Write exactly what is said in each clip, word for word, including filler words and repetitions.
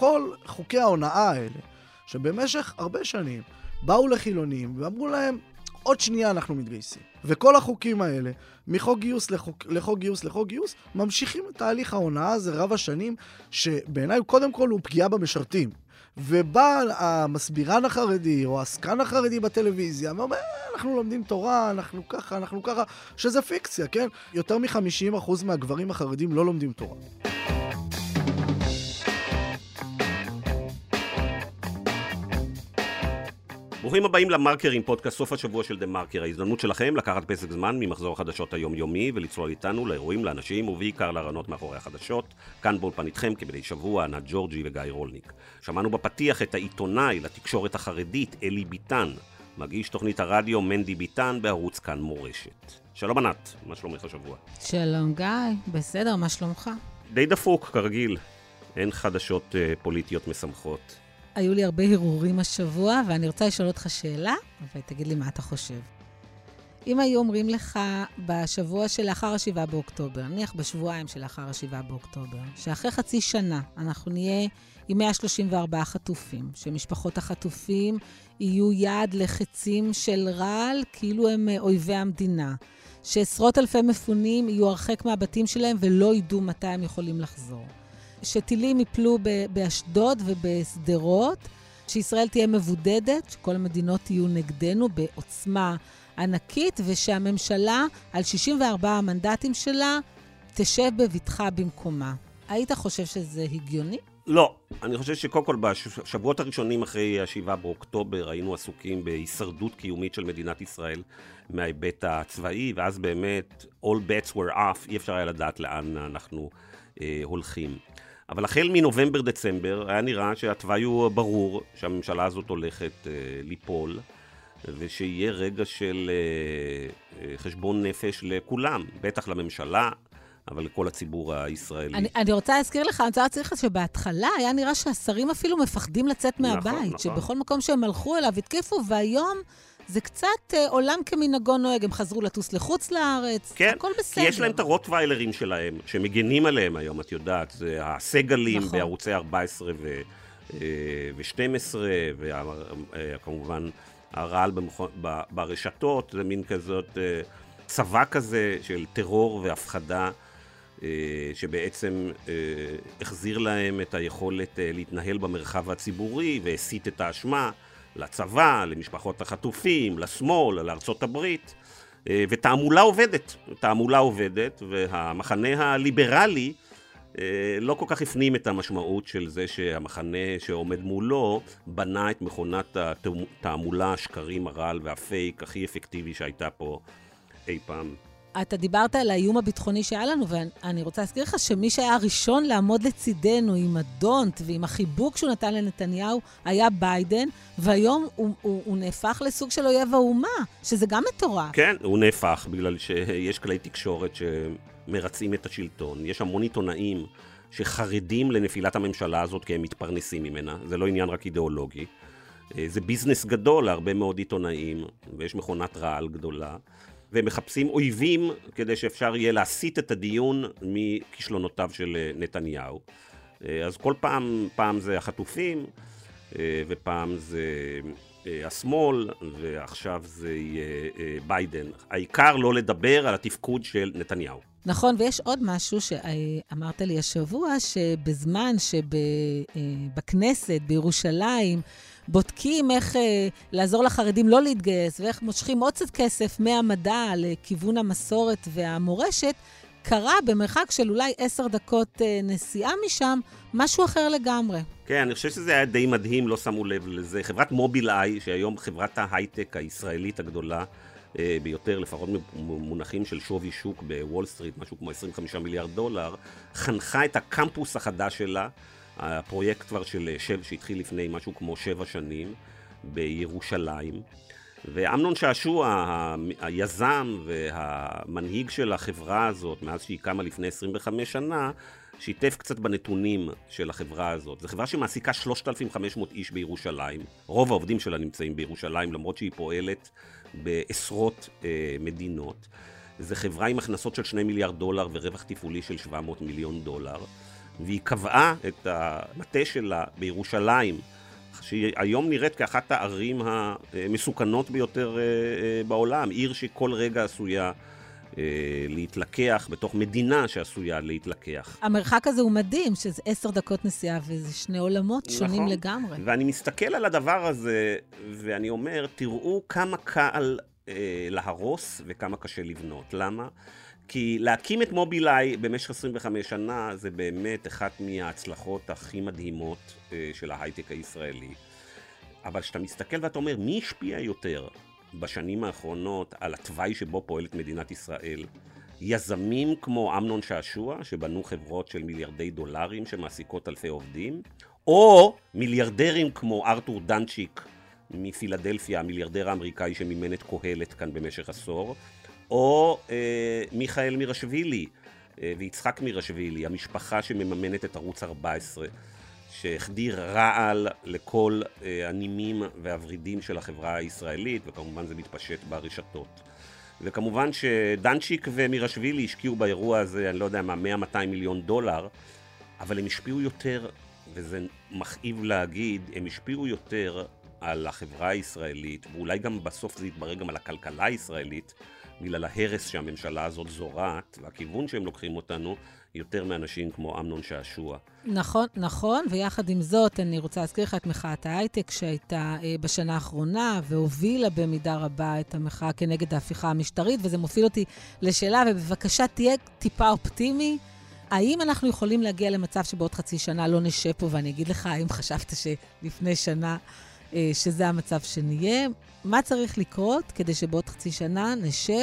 כל חוקי ההונאה האלה, שבמשך הרבה שנים באו לחילונים ואמרו להם, עוד שנייה אנחנו מתגייסים. וכל החוקים האלה, מחוק גיוס לחוק, לחוק גיוס לחוק גיוס, ממשיכים את תהליך ההונאה הזה רב השנים, שבעיניי קודם כל הוא פגיעה במשרתים. ובא המסבירן החרדי או העסקן החרדי בטלוויזיה ואומר, אנחנו לומדים תורה, אנחנו ככה, אנחנו ככה, שזה פיקציה, כן? יותר מ-חמישים אחוז מהגברים החרדים לא לומדים תורה. ברוכים הבאים למרקרים, פודקאסט סוף השבוע של דה מרקר. ההזדמנות שלכם לקחת פסק זמן ממחזור החדשות היומיומי ולצלול איתנו לאירועים, לאנשים ובעיקר לרעיונות מאחורי החדשות. כאן באולפן איתכם כמדי שבוע, ענת ג'ורג'י וגיא רולניק. שמענו בפתיח את העיתונאי לתקשורת החרדית אלי ביטן, מגיש תוכנית הרדיו מנדי ביטן בערוץ כאן מורשת. שלום ענת, מה שלומך השבוע? שלום גיא, בסדר, מה שלומך? די דפוק כרגיל, אין חדשות uh, פוליטיות משמחות. היו לי הרבה הרהורים השבוע, ואני רוצה לשאול אותך שאלה, ותגיד לי מה אתה חושב. אם היו אומרים לך בשבוע שלאחר השבעה באוקטובר, נניח בשבועיים שלאחר השבעה באוקטובר, שאחרי חצי שנה אנחנו נהיה עם מאה שלושים וארבעה חטופים, שמשפחות החטופים יהיו יעד לחצים של רעל, כאילו הם אויבי המדינה, שעשרות אלפי מפונים יהיו הרחק מהבתים שלהם ולא ידעו מתי הם יכולים לחזור. שטילים יפלו באשדוד ובסדרות, שישראל תהיה מבודדת, שכל המדינות יהיו נגדנו בעוצמה ענקית, ושהממשלה על שישים וארבעה המנדטים שלה תשב בבטחה במקומה. היית חושב שזה הגיוני? לא, אני חושב שקודם כל בשבועות הראשונים אחרי השבעה באוקטובר היינו עסוקים בהישרדות קיומית של מדינת ישראל מההיבט הצבאי, ואז באמת all bets were off, אי אפשר היה לדעת לאן אנחנו אה, הולכים. אבל החל מנובמבר-דצמבר היה נראה שהתוואי הוא ברור, שהממשלה הזאת הולכת אה, ליפול, ושיהיה רגע של אה, אה, חשבון נפש לכולם, בטח לממשלה, אבל לכל הציבור הישראלי. אני, אני רוצה להזכיר לך, אני רוצה להזכיר לך שבהתחלה היה נראה שהשרים אפילו מפחדים לצאת מהבית, נכון, נכון. שבכל מקום שהם הלכו אליו התקיפו, והיום זה קצת אה, עולם כמנהגו נוהג, הם חזרו לטוס לחוץ לארץ, כן, הכל בסדר. כי יש להם את הרוטוויילרים שלהם, שמגנים עליהם היום, את יודעת, זה הסגלים נכון. בערוצי ארבע עשרה ו-שתים עשרה, וכמובן הרעל ברשתות, זה מין כזאת צבא כזה של טרור והפחדה, שבעצם החזיר להם את היכולת להתנהל במרחב הציבורי, והסיט את האשמה לצבא, למשפחות החטופים, לשמאל, לארצות הברית, ותעמולה עובדת, תעמולה עובדת, והמחנה הליברלי לא כל כך הפנים את המשמעות של זה שהמחנה שעומד מולו בנה את מכונת התעמולה, השקרים, הרעל והפייק הכי אפקטיבי שהייתה פה אי פעם. אתה דיברת על האיום הביטחוני שהיה לנו, ואני רוצה להזכיר לך שמי שהיה הראשון לעמוד לצידנו עם הדונט ועם החיבוק שהוא נתן לנתניהו היה ביידן, והיום הוא, הוא, הוא נהפך לסוג של אויב האומה, שזה גם מטורף. כן, הוא נהפך בגלל שיש כלי תקשורת שמרצים את השלטון. יש המון עיתונאים שחרדים לנפילת הממשלה הזאת כי הם מתפרנסים ממנה. זה לא עניין רק אידיאולוגי. זה ביזנס גדול להרבה מאוד עיתונאים, ויש מכונת רעל גדולה. והם מחפשים אויבים כדי שאפשר יהיה להסיט את הדיון מכישלונותיו של נתניהו. אז כל פעם, פעם זה החטופים, ופעם זה השמאל, ועכשיו זה יהיה ביידן. העיקר לא לדבר על התפקוד של נתניהו. נכון, ויש עוד משהו שאמרת לי השבוע, שבזמן שבכנסת, בירושלים, בודקים איך אה, לעזור לחרדים לא להתגייס, ואיך מושכים עוד קצת כסף מהמדע לכיוון המסורת והמורשת, קרה במרחק של אולי עשר דקות אה, נסיעה משם, משהו אחר לגמרי. כן, אני חושב שזה היה די מדהים, לא שמו לב לזה. חברת מובילאיי, שהיום חברת ההייטק הישראלית הגדולה אה, ביותר, לפחות מונחים של שווי שוק בוול סטריט, משהו כמו עשרים וחמישה מיליארד דולר, חנכה את הקמפוס החדש שלה, הפרויקט כבר של שב שהתחיל לפני משהו כמו שבע שנים בירושלים, ואמנון שעשוע, היזם והמנהיג של החברה הזאת, מאז שהיא קמה לפני עשרים וחמש שנה, שיתף קצת בנתונים של החברה הזאת. זו חברה שמעסיקה שלושת אלפים וחמש מאות איש בירושלים. רוב העובדים שלה נמצאים בירושלים, למרות שהיא פועלת בעשרות אה, מדינות. זו חברה עם הכנסות של שני מיליארד דולר ורווח תפעולי של שבע מאות מיליון דולר. והיא קבעה את המטה שלה בירושלים, שהיום נראית כאחת הערים המסוכנות ביותר בעולם, עיר שכל רגע עשויה להתלקח, בתוך מדינה שעשויה להתלקח. המרחק הזה הוא מדהים, שזה עשר דקות נסיעה, וזה שני עולמות נכון. שונים לגמרי. ואני מסתכל על הדבר הזה, ואני אומר, תראו כמה קל אה, להרוס וכמה קשה לבנות. למה? כי להקים את מובילאיי במשך עשרים וחמש שנה, זה באמת אחת מההצלחות הכי מדהימות אה, של ההייטק הישראלי. אבל כשאתה מסתכל ואתה אומר, מי השפיע יותר בשנים האחרונות על התוואי שבו פועלת מדינת ישראל? יזמים כמו אמנון שעשוע, שבנו חברות של מיליארדי דולרים שמעסיקות אלפי עובדים, או מיליארדרים כמו ארתור דנצ'יק מפילדלפיה, המיליארדר האמריקאי שמימן את קהלת כאן במשך עשור, או אה, מיכאל מירשווילי אה, ויצחק מירשווילי, המשפחה שמממנת את ערוץ ארבע עשרה, שהחדיר רעל לכל אה, הנימים והוורידים של החברה הישראלית, וכמובן זה מתפשט ברשתות. וכמובן שדנצ'יק ומירשווילי השקיעו באירוע הזה, אני לא יודע מה, מאה מאתיים מיליון דולר, אבל הם השפיעו יותר, וזה מכאיב להגיד, הם השפיעו יותר על החברה הישראלית, ואולי גם בסוף זה יתברר גם על הכלכלה הישראלית, בגלל ההרס שהממשלה הזאת זורעת, והכיוון שהם לוקחים אותנו, יותר מאנשים כמו אמנון שעשוע. נכון, נכון, ויחד עם זאת, אני רוצה להזכיר לך את מחאת ההייטק שהייתה אה, בשנה האחרונה, והובילה במידה רבה את המחאה כנגד ההפיכה המשטרית, וזה מוביל אותי לשאלה, ובבקשה תהיה טיפה אופטימי, האם אנחנו יכולים להגיע למצב שבעוד חצי שנה לא נשב פה, ואני אגיד לך, האם חשבת שלפני שנה אה, שזה המצב שנהיה, מה צריך לקרות כדי שבעוד חצי שנה נשב,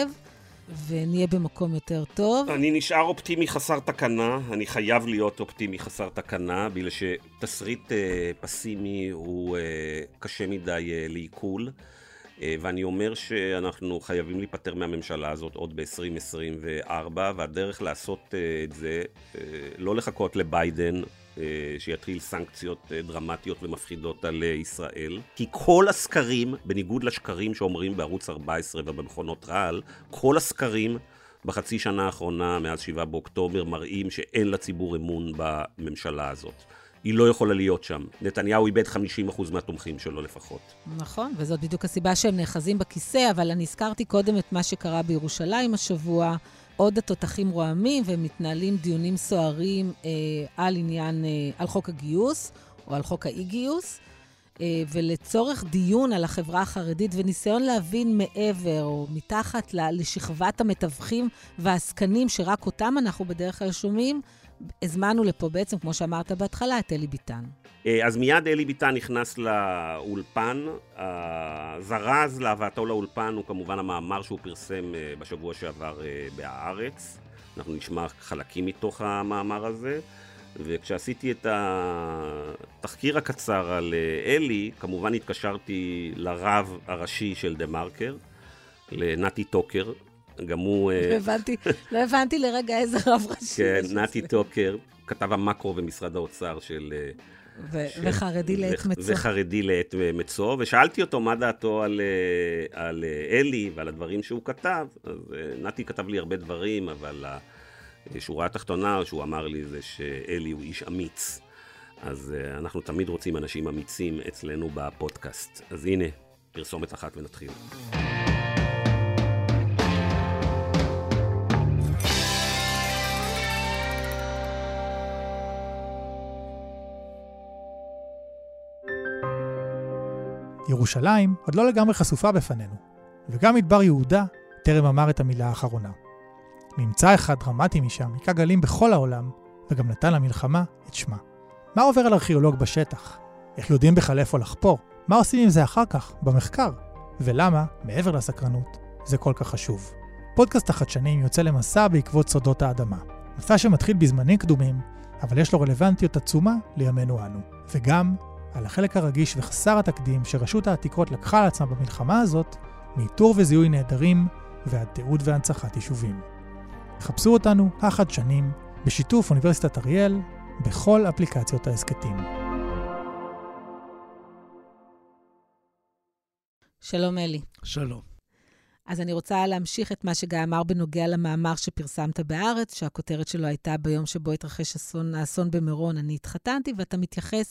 ונהיה במקום יותר טוב? אני נשאר אופטימי חסר תקנה, אני חייב להיות אופטימי חסר תקנה, בגלל שתסריט אה, פסימי הוא אה, קשה מדי אה, לעיכול, אה, ואני אומר שאנחנו חייבים להיפטר מהממשלה הזאת עוד ב-עשרים עשרים וארבע, והדרך לעשות אה, את זה, אה, לא לחכות לביידן, שיתחיל סנקציות דרמטיות ומפחידות על ישראל. כי כל הסקרים, בניגוד לשקרים שאומרים בערוץ ארבע עשרה ובמכונות רעל, כל הסקרים בחצי שנה האחרונה, מאז שבעה באוקטובר, מראים שאין לציבור אמון בממשלה הזאת. היא לא יכולה להיות שם. נתניהו איבד חמישים אחוז מהתומכים שלו לפחות. נכון, וזאת בדיוק הסיבה שהם נאחזים בכיסא, אבל אני הזכרתי קודם את מה שקרה בירושלים השבוע, עוד התותחים רועמים, ומתנהלים דיונים סוערים אה, על עניין, אה, על חוק הגיוס, או על חוק האי-גיוס, אה, ולצורך דיון על החברה החרדית, וניסיון להבין מעבר, או מתחת לשכבת המתווכים והעסקנים, שרק אותם אנחנו בדרך כלל שומעים, הזמנו לפה בעצם, כמו שאמרת בהתחלה, את אלי ביטן. אז מיד אלי ביטן נכנס לאולפן. הזרז להבאתו לאולפן הוא כמובן המאמר שהוא פרסם בשבוע שעבר בהארץ. אנחנו נשמע חלקים מתוך המאמר הזה. וכשעשיתי את התחקיר הקצר על אלי, כמובן התקשרתי לרב הראשי של דה מרקר, לנתי טוקר. גם הוא... לא הבנתי, לא הבנתי לרגע איזה רב ראשי. כן, נתי טוקר, כתב המקרו במשרד האוצר של... וחרדי לעת מצוא. וחרדי לעת מצוא, ושאלתי אותו מה דעתו על, על אלי ועל הדברים שהוא כתב. אז נתי כתב לי הרבה דברים, אבל השורה התחתונה שהוא אמר לי זה שאלי הוא איש אמיץ. אז אנחנו תמיד רוצים אנשים אמיצים אצלנו בפודקאסט. אז הנה, פרסומת אחת ונתחיל. ירושלים עוד לא לגמרי חשופה בפנינו, וגם מדבר יהודה טרם אמר את המילה האחרונה. ממצא אחד דרמטי משם היכה גלים בכל העולם, וגם נתן למלחמה את שמה. מה עובר על ארכיאולוג בשטח? איך יודעים בכלל איפה לחפור? מה עושים עם זה אחר כך, במחקר? ולמה, מעבר לסקרנות, זה כל כך חשוב? פודקאסט החדשנים יוצא למסע בעקבות סודות האדמה. מסע שמתחיל בזמנים קדומים, אבל יש לו רלוונטיות עצומה לימינו אנו. וגם על החלק הרגיש וחסר התקדים שרשות העתיקות לקחה על עצמה במלחמה הזאת, מאיתור וזיהוי נהדרים ועד תיעוד והנצחת יישובים. חפשו אותנו, החדשנים, בשיתוף אוניברסיטת אריאל, בכל אפליקציות העסקתים. שלום אלי. שלום. אז אני רוצה להמשיך את מה שגיא אמר בנוגע למאמר שפרסמת בארץ, שהכותרת שלו הייתה ביום שבו התרחש אסון, האסון במירון, אני התחתנתי, ואתה מתייחס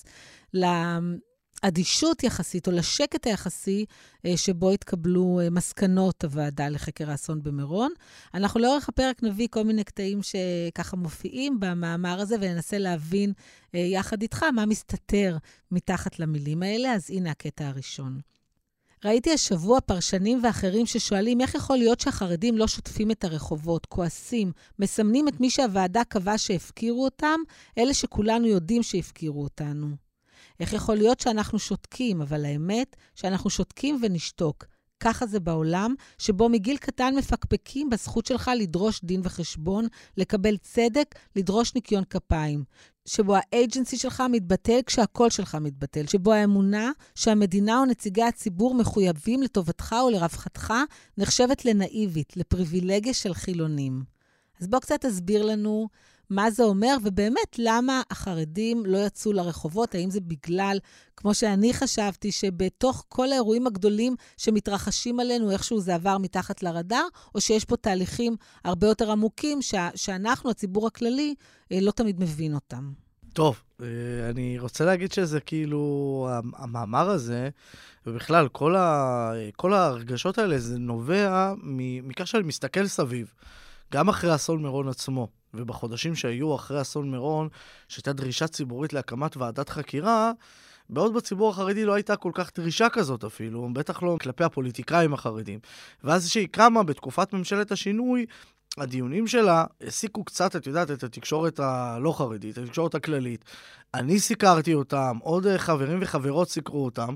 לאדישות יחסית, או לשקט היחסי, שבו התקבלו מסקנות הוועדה לחקר האסון במירון. אנחנו לאורך הפרק נביא כל מיני קטעים שככה מופיעים במאמר הזה, וננסה להבין יחד איתך מה מסתתר מתחת למילים האלה. אז הנה הקטע הראשון. ראיתי השבוע פרשנים ואחרים ששואלים איך יכול להיות שהחרדים לא שוטפים את הרחובות, כועסים, מסמנים את מי שהוועדה קבעה שהפקירו אותם, אלה שכולנו יודעים שהפקירו אותנו. איך יכול להיות שאנחנו שותקים, אבל האמת שאנחנו שותקים ונשתוק. ככה זה בעולם, שבו מגיל קטן מפקפקים בזכות שלך לדרוש דין וחשבון, לקבל צדק, לדרוש ניקיון כפיים. שבו האג'נסי שלך מתבטל כשהקול שלך מתבטל. שבו האמונה שהמדינה או נציגי הציבור מחויבים לטובתך או לרווחתך, נחשבת לנאיבית, לפריבילגיה של חילונים. אז בוא קצת תסביר לנו מה זה אומר, ובאמת למה החרדים לא יצאו לרחובות, האם זה בגלל, כמו שאני חשבתי, שבתוך כל האירועים הגדולים שמתרחשים עלינו, איכשהו זה עבר מתחת לרדאר, או שיש פה תהליכים הרבה יותר עמוקים, שה, שאנחנו, הציבור הכללי, לא תמיד מבין אותם. טוב, אני רוצה להגיד שזה כאילו, המאמר הזה, ובכלל, כל, ה, כל ההרגשות האלה, זה נובע מכך שאני מסתכל סביב, גם אחרי אסון מירון עצמו. ובחודשים שהיו אחרי אסון מירון, שהייתה דרישה ציבורית להקמת ועדת חקירה, בעוד בציבור החרדי לא הייתה כל כך דרישה כזאת אפילו, בטח לא כלפי הפוליטיקאים החרדים. ואז שהיא קמה בתקופת ממשלת השינוי, הדיונים שלה הסיקו קצת, את יודעת, את התקשורת הלא חרדית, התקשורת הכללית. אני סיקרתי אותם, עוד חברים וחברות סיקרו אותם,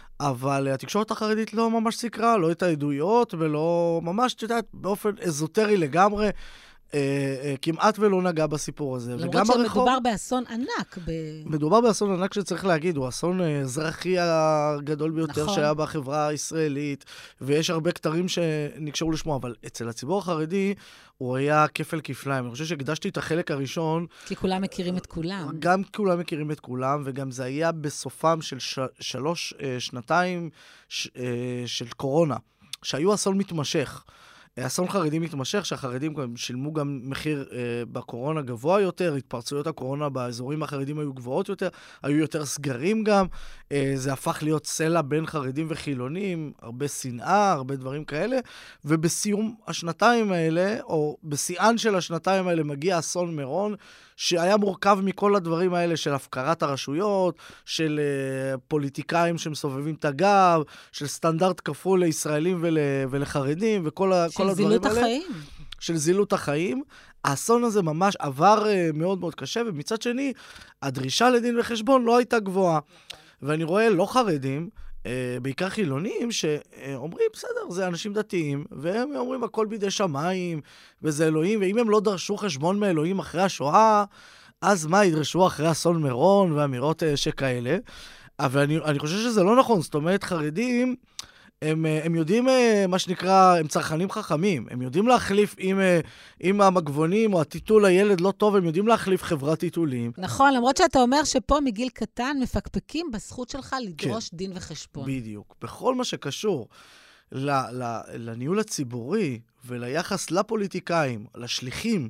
אבל התקשורת החרדית לא ממש סיקרה, לא את העדויות, ולא ממש, את יודעת, באופן אזוטרי לגמרי, אה, אה, כמעט ולא נגע בסיפור הזה. למרות שמדובר באסון ענק. ב... מדובר באסון ענק שצריך להגיד, הוא אסון אזרחי הגדול ביותר נכון. שהיה בחברה הישראלית, ויש הרבה כתרים שנקשרו לשמו, אבל אצל הציבור החרדי הוא היה כפל כפליים. אני חושב שהקדשתי את החלק הראשון. כי כולם מכירים את כולם. גם כולם מכירים את כולם, וגם זה היה בסופם של ש... שלוש אה, שנתיים ש... אה, של קורונה, שהיו אסון מתמשך. אסון חרדי מתמשך, שהחרדים שילמו גם מחיר אה, בקורונה גבוה יותר, התפרצויות הקורונה באזורים החרדים היו גבוהות יותר, היו יותר סגרים גם, אה, זה הפך להיות סלע בין חרדים וחילונים, הרבה שנאה, הרבה דברים כאלה, ובסיום השנתיים האלה, או בשיאן של השנתיים האלה, מגיע אסון מירון, שהיה מורכב מכל הדברים האלה של הפקרת הרשויות, של uh, פוליטיקאים שמסובבים את הגב, של סטנדרט כפול לישראלים ול, ולחרדים, וכל ה, כל הדברים האלה. של זילות החיים. של זילות החיים. האסון הזה ממש עבר uh, מאוד מאוד קשה, ומצד שני, הדרישה לדין וחשבון לא הייתה גבוהה. ואני רואה לא חרדים, בעיקר חילונים, שאומרים, בסדר, זה אנשים דתיים, והם אומרים, הכל בידי שמיים, וזה אלוהים, ואם הם לא דרשו חשבון מאלוהים אחרי השואה, אז מה, ידרשו אחרי אסון מירון, ואמירות שכאלה. אבל אני, אני חושב שזה לא נכון, זאת אומרת, חרדים, הם, הם יודעים, מה שנקרא, הם צרכנים חכמים, הם יודעים להחליף עם, עם המגבונים או הטיטול הילד לא טוב, הם יודעים להחליף חברת טיטולים. נכון, למרות שאתה אומר שפה מגיל קטן מפקפקים בזכות שלך לדרוש כן, דין וחשבון. בדיוק. בכל מה שקשור ל, ל, לניהול הציבורי וליחס לפוליטיקאים, לשליחים,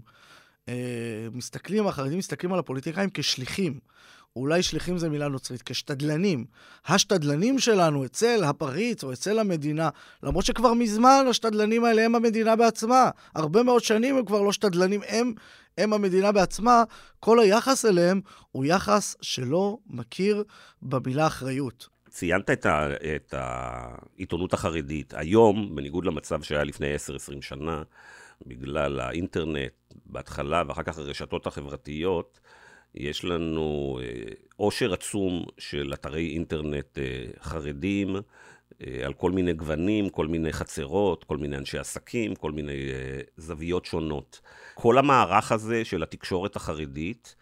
מסתכלים, החרדים מסתכלים על הפוליטיקאים כשליחים. אולי שליחים זה מילה נוצרית, כשתדלנים. השתדלנים שלנו אצל הפריץ או אצל המדינה, למרות שכבר מזמן השתדלנים האלה הם המדינה בעצמה. הרבה מאוד שנים הם כבר לא שתדלנים, הם, הם המדינה בעצמה. כל היחס אליהם הוא יחס שלא מכיר במילה אחריות. ציינת את, ה, את העיתונות החרדית. היום, בניגוד למצב שהיה לפני עשר עשרים שנה, בגלל האינטרנט בהתחלה ואחר כך הרשתות החברתיות, יש לנו עושר עצום של אתרי אינטרנט חרדים, על כל מיני גוונים, כל מיני חצרות, כל מיני אנשי עסקים, כל מיני זוויות שונות. כל המערך הזה של התקשורת החרדית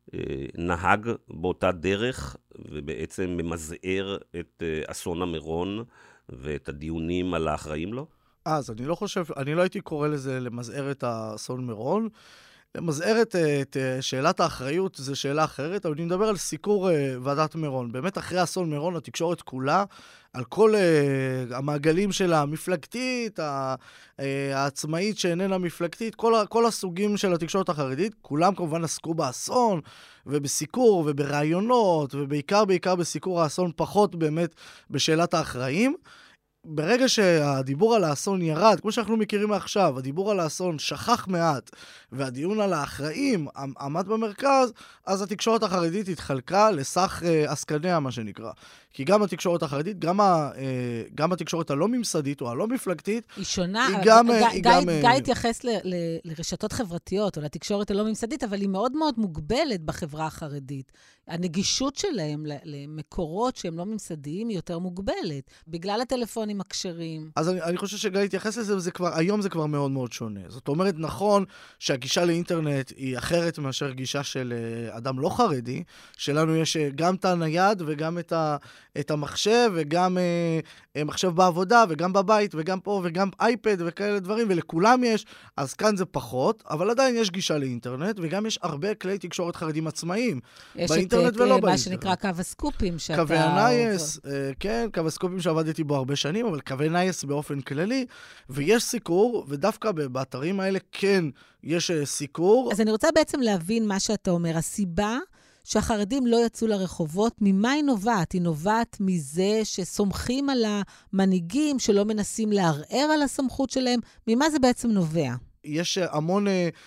נהג באותה דרך, ובעצם ממזער את אסון המירון ואת הדיונים על האחראים לו? אז אני לא חושב, אני לא הייתי קורא לזה למזער את האסון מירון, למזער את, את שאלת האחריות, זו שאלה אחרת, אבל אני מדבר על סיקור ועדת מירון. באמת אחרי אסון מירון, התקשורת כולה, על כל uh, המעגלים שלה, המפלגתית, ה, uh, העצמאית שאיננה מפלגתית, כל, כל הסוגים של התקשורת החרדית, כולם כמובן עסקו באסון, ובסיקור, וברעיונות, ובעיקר בעיקר בסיקור האסון, פחות באמת בשאלת האחראים. ברגע שהדיבור על האסון ירד, כמו שאנחנו מכירים עכשיו, הדיבור על האסון שכח מעט, והדיון על האחראים עמד במרכז, אז התקשורת החרדית התחלקה לסך uh, עסקניה, מה שנקרא. כי גם התקשורת החרדית, גם, ה, גם התקשורת הלא ממסדית או הלא מפלגתית, היא שונה. היא גם... גיא, היא גם גיא התייחס ל, ל, לרשתות חברתיות או לתקשורת הלא ממסדית, אבל היא מאוד מאוד מוגבלת בחברה החרדית. הנגישות שלהם למקורות שהם לא ממסדיים היא יותר מוגבלת, בגלל הטלפונים הכשרים. אז אני, אני חושב שגיא התייחס לזה, וזה כבר, היום זה כבר מאוד מאוד שונה. זאת אומרת, נכון שהגישה לאינטרנט היא אחרת מאשר גישה של אדם לא חרדי, שלנו יש גם את הנייד וגם את ה... את המחשב, וגם אה, מחשב בעבודה, וגם בבית, וגם פה, וגם אייפד, וכאלה דברים, ולכולם יש, אז כאן זה פחות, אבל עדיין יש גישה לאינטרנט, וגם יש הרבה כלי תקשורת חרדים עצמאיים, באינטרנט ולא באינטרנט. יש את מה שנקרא קו הסקופים, שאתה... קווי הנייס, אה, כן, קו הסקופים שעבדתי בו הרבה שנים, אבל קווי נייס באופן כללי, ויש סיקור, ודווקא באתרים האלה כן יש סיקור. אז אני רוצה בעצם להבין מה שאתה אומר, הסיבה שהחרדים לא יצאו לרחובות, ממה היא נובעת? היא נובעת מזה שסומכים על המנהיגים, שלא מנסים לערער על הסמכות שלהם. ממה זה בעצם נובע? יש המון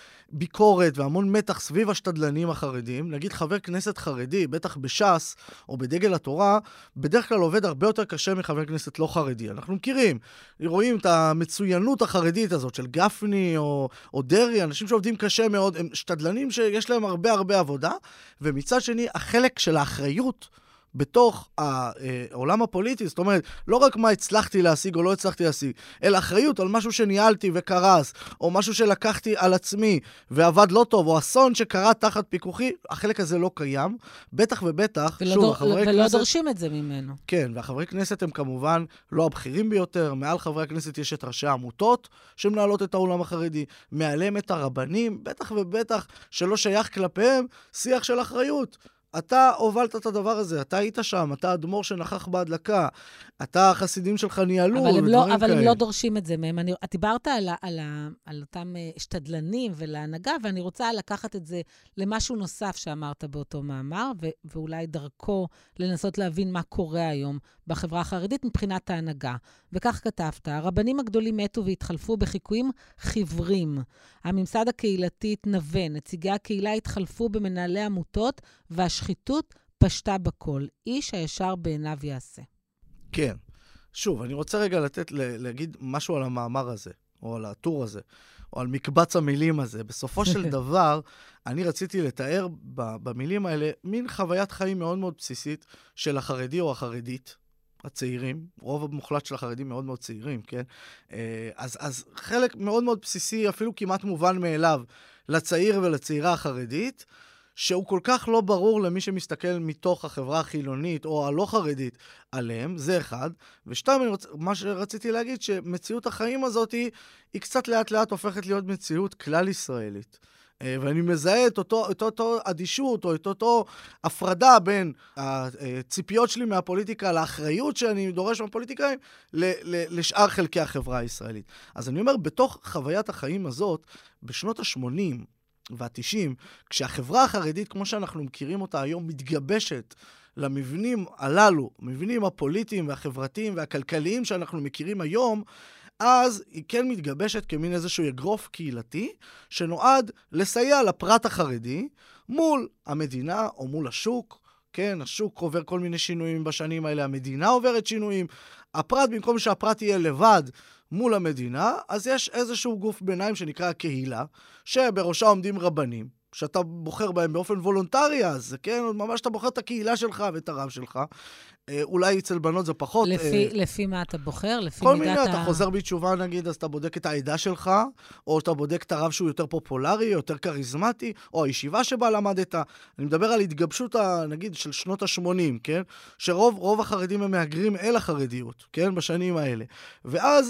ביקורת והמון מתח סביב השתדלנים החרדים. נגיד חבר כנסת חרדי, בטח בש"ס או בדגל התורה, בדרך כלל עובד הרבה יותר קשה מחבר כנסת לא חרדי. אנחנו מכירים, רואים את המצוינות החרדית הזאת של גפני או, או דרי, אנשים שעובדים קשה מאוד, הם שתדלנים שיש להם הרבה הרבה עבודה, ומצד שני החלק של האחריות בתוך העולם הפוליטי, זאת אומרת, לא רק מה הצלחתי להשיג או לא הצלחתי להשיג, אלא אחריות על משהו שניהלתי וקרס, או משהו שלקחתי על עצמי ועבד לא טוב, או אסון שקרה תחת פיקוחי, החלק הזה לא קיים, בטח ובטח, ולא שוב, דור, החברי ולא כנסת... ולא דורשים את זה ממנו. כן, והחברי כנסת הם כמובן לא הבכירים ביותר, מעל חברי הכנסת יש את ראשי העמותות שמנהלות את העולם החרדי, מעליהם את הרבנים, בטח ובטח שלא שייך כלפיהם שיח של אחריות. אתה הובלת את הדבר הזה, אתה היית שם, אתה האדמו"ר שנכח בהדלקה, אתה החסידים שלך ניהלו, אבל הם ודברים לא, אבל כאלה. הם לא דורשים את זה מהם. אני, את דיברת על, על, על אותם שתדלנים ולהנהגה, ואני רוצה לקחת את זה למשהו נוסף שאמרת באותו מאמר, ו, ואולי דרכו לנסות להבין מה קורה היום בחברה החרדית מבחינת ההנהגה. וכך כתבת, הרבנים הגדולים מתו והתחלפו בחיקויים חיוורים. הממסד הקהילתי התנוון, נציגי הקהילה התחלפו במנהלי עמותות, והשחיתות פשטה בכל. איש הישר בעיניו יעשה. כן. שוב, אני רוצה רגע לתת, להגיד משהו על המאמר הזה, או על הטור הזה, או על מקבץ המילים הזה. בסופו של דבר, אני רציתי לתאר במילים האלה מין חוויית חיים מאוד מאוד בסיסית של החרדי או החרדית, הצעירים, רוב המוחלט של החרדים מאוד מאוד צעירים, כן? אז, אז חלק מאוד מאוד בסיסי, אפילו כמעט מובן מאליו, לצעיר ולצעירה החרדית, שהוא כל כך לא ברור למי שמסתכל מתוך החברה החילונית או הלא חרדית עליהם, זה אחד. ושתיים, אני רוצ... מה שרציתי להגיד, שמציאות החיים הזאת היא, היא קצת לאט לאט הופכת להיות מציאות כלל ישראלית. ואני מזהה את אותו, את אותו אדישות או את אותו הפרדה בין הציפיות שלי מהפוליטיקה לאחריות שאני דורש מהפוליטיקאים לשאר חלקי החברה הישראלית. אז אני אומר, בתוך חוויית החיים הזאת, בשנות ה-שמונים וה-תשעים, כשהחברה החרדית, כמו שאנחנו מכירים אותה היום, מתגבשת למבנים הללו, מבנים הפוליטיים והחברתיים והכלכליים שאנחנו מכירים היום, אז היא כן מתגבשת כמין איזשהו אגרוף קהילתי, שנועד לסייע לפרט החרדי מול המדינה או מול השוק. כן, השוק עובר כל מיני שינויים בשנים האלה, המדינה עוברת שינויים. הפרט, במקום שהפרט יהיה לבד מול המדינה, אז יש איזשהו גוף ביניים שנקרא הקהילה, שבראשה עומדים רבנים, שאתה בוחר בהם באופן וולונטרי, אז כן, ממש אתה בוחר את הקהילה שלך ואת הרב שלך. אולי אצל בנות זה פחות... לפי, אה, לפי מה אתה בוחר? לפי כל מידת מיני, ה... אתה חוזר בתשובה נגיד, אז אתה בודק את העדה שלך, או אתה בודק את הרב שהוא יותר פופולרי, יותר קריזמטי, או הישיבה שבה למדת. אני מדבר על התגבשות, נגיד, של שנות ה-שמונים, כן? שרוב רוב החרדים הם מהגרים אל החרדיות, כן? בשנים האלה. ואז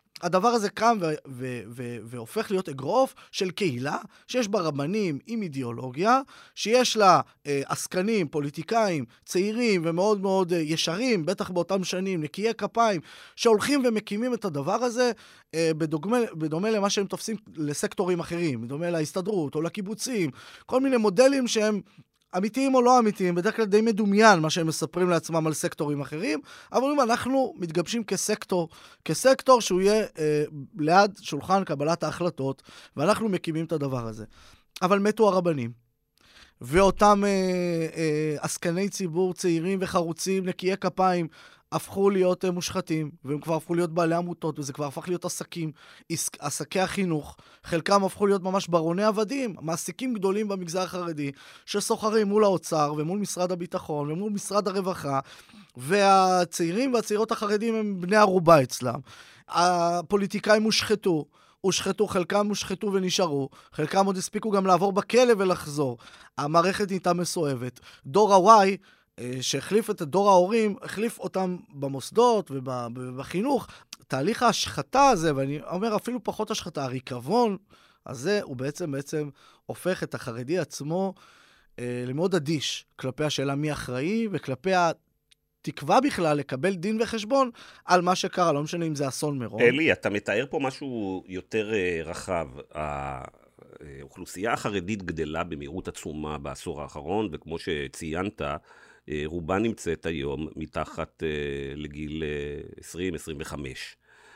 הדבר הזה קם ו- ו- ו- והופך להיות אגרוף של קהילה, שיש בה רבנים עם אידיאולוגיה, שיש לה אה, עסקנים, פוליטיקאים, צעירים ומאוד מאוד אה, ישרים, בטח באותם שנים, נקיי כפיים, שהולכים ומקימים את הדבר הזה, אה, בדומה, בדומה למה שהם תופסים לסקטורים אחרים, בדומה להסתדרות או לקיבוצים, כל מיני מודלים שהם אמיתיים או לא אמיתיים, בדרך כלל די מדומיין מה שהם מספרים לעצמם על סקטורים אחרים, אבל אם אנחנו מתגבשים כסקטור, כסקטור שהוא יהיה אה, ליד שולחן קבלת ההחלטות, ואנחנו מקימים את הדבר הזה. אבל מתו הרבנים, ואותם אה, אה, עסקני ציבור צעירים וחרוצים, נקיי כפיים, הפכו להיות uh, מושחתים, והם כבר הפכו להיות בעלי עמותות, וזה כבר הפך להיות עסקים, עסק, עסקי החינוך, חלקם הפכו להיות ממש ברוני עבדים, מעסיקים גדולים במגזר החרדי, שסוחרים מול האוצר, ומול משרד הביטחון, ומול משרד הרווחה, והצעירים והצעירות החרדים הם בני ערובה אצלם. הפוליטיקאים הושחתו, הושחתו, חלקם הושחתו ונשארו, חלקם עוד הספיקו גם לעבור בכלא ולחזור. המערכת נהייתה מסואבת. דור ה-Y, שהחליף את דור ההורים, החליף אותם במוסדות ובחינוך. תהליך ההשחתה הזה, ואני אומר אפילו פחות השחתה, הריקבון הזה, הוא בעצם בעצם הופך את החרדי עצמו אה, למאוד אדיש, כלפי השאלה מי אחראי, וכלפי התקווה בכלל לקבל דין וחשבון על מה שקרה, לא משנה אם זה אסון מירון. אלי, אתה מתאר פה משהו יותר אה, רחב. האוכלוסייה החרדית גדלה במהירות עצומה בעשור האחרון, וכמו שציינת, רובה נמצאת היום מתחת לגיל עשרים עשרים וחמש.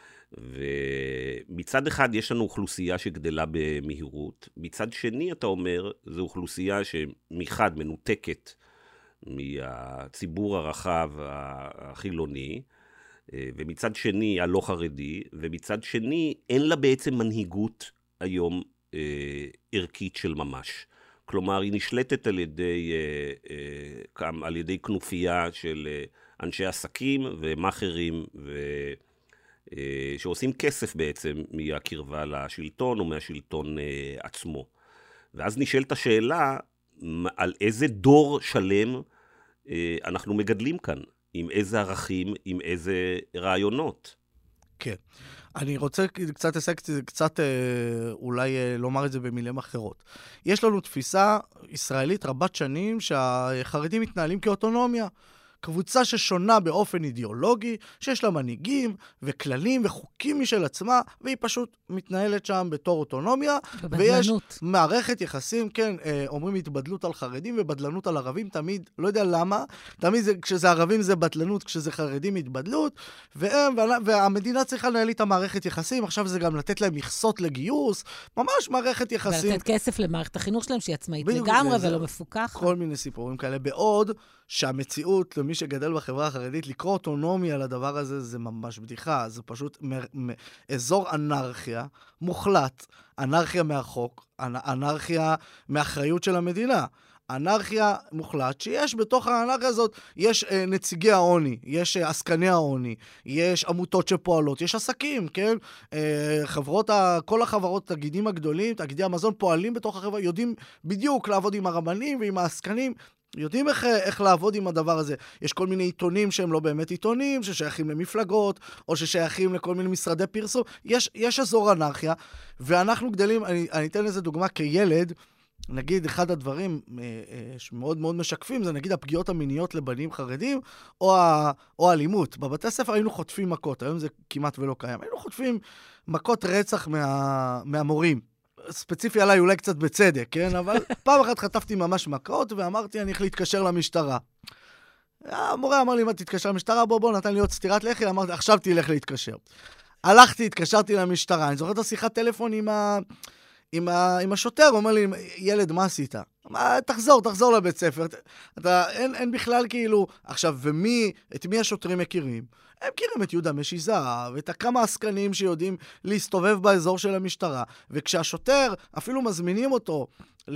ומצד אחד יש לנו אוכלוסייה שגדלה במהירות, מצד שני אתה אומר, זו אוכלוסייה שמחד מנותקת מהציבור הרחב החילוני, ומצד שני הלא חרדי, ומצד שני אין לה בעצם מנהיגות היום ערכית של ממש. כלומר, היא נשלטת על ידי, על ידי כנופיה של אנשי עסקים ומאחרים, שעושים כסף בעצם מהקרבה לשלטון או מהשלטון עצמו. ואז נשאלת השאלה, על איזה דור שלם אנחנו מגדלים כאן, עם איזה ערכים, עם איזה רעיונות. כן. אני רוצה קצת עסק, קצת אולי לומר את זה במילים אחרות. יש לנו תפיסה ישראלית רבת שנים שהחרדים מתנהלים כאוטונומיה. קבוצה ששונה באופן אידיאולוגי, שיש לה מנהיגים וכללים וחוקים משל עצמה, והיא פשוט מתנהלת שם בתור אוטונומיה. ויש מערכת יחסים, כן, אומרים התבדלות על חרדים ובדלנות על ערבים, תמיד, לא יודע למה, תמיד זה, כשזה ערבים זה בדלנות, כשזה חרדים התבדלות, והם, והמדינה צריכה לנהל את המערכת יחסים, עכשיו זה גם לתת להם מכסות לגיוס, ממש מערכת יחסים. ולתת כסף למערכת החינוך שלהם שהיא עצמאית לגמרי ולא מפוקחת. כל מיני סיפורים כאלה, בעוד שהמציאות למי שגדל בחברה החרדית, לקרוא אוטונומיה לדבר הזה, זה ממש בדיחה. זה פשוט מ- מ- אזור אנרכיה מוחלט, אנרכיה מהחוק, אנ- אנרכיה מאחריות של המדינה. אנרכיה מוחלט, שיש בתוך האנרכיה הזאת, יש אה, נציגי העוני, יש אה, עסקני העוני, יש עמותות שפועלות, יש עסקים, כן? אה, חברות, ה- כל החברות, תאגידים הגדולים, תאגידי המזון פועלים בתוך החברה, יודעים בדיוק לעבוד עם הרבנים ועם העסקנים, יודעים איך, איך לעבוד עם הדבר הזה. יש כל מיני עיתונים שהם לא באמת עיתונים, ששייכים למפלגות, או ששייכים לכל מיני משרדי פרסום. יש, יש אזור אנרכיה, ואנחנו גדלים, אני, אני אתן לזה דוגמה כילד, נגיד אחד הדברים אה, אה, שמאוד מאוד משקפים, זה נגיד הפגיעות המיניות לבנים חרדים, או, ה, או האלימות. בבתי ספר היינו חוטפים מכות, היום זה כמעט ולא קיים. היינו חוטפים מכות רצח מה, מהמורים. ספציפי עליי אולי קצת בצדק, כן? אבל פעם אחת חטפתי ממש מכות, ואמרתי, אני איך להתקשר למשטרה. המורה אמר לי, מה תתקשר למשטרה? בוא, בוא, נתן לי עוד סתירת לחי, אמרתי, עכשיו תלך להתקשר. הלכתי, התקשרתי למשטרה, אני זוכר את השיחת טלפון עם, ה... עם, ה... עם השוטר, הוא אומר לי, ילד, מה עשית? מה, תחזור, תחזור לבית ספר. אתה, אין, אין בכלל כאילו, עכשיו, ומי, את מי השוטרים מכירים? הם מכירים את יהודה משיזה, ואת הכמה עסקנים שיודעים להסתובב באזור של המשטרה, וכשהשוטר, אפילו מזמינים אותו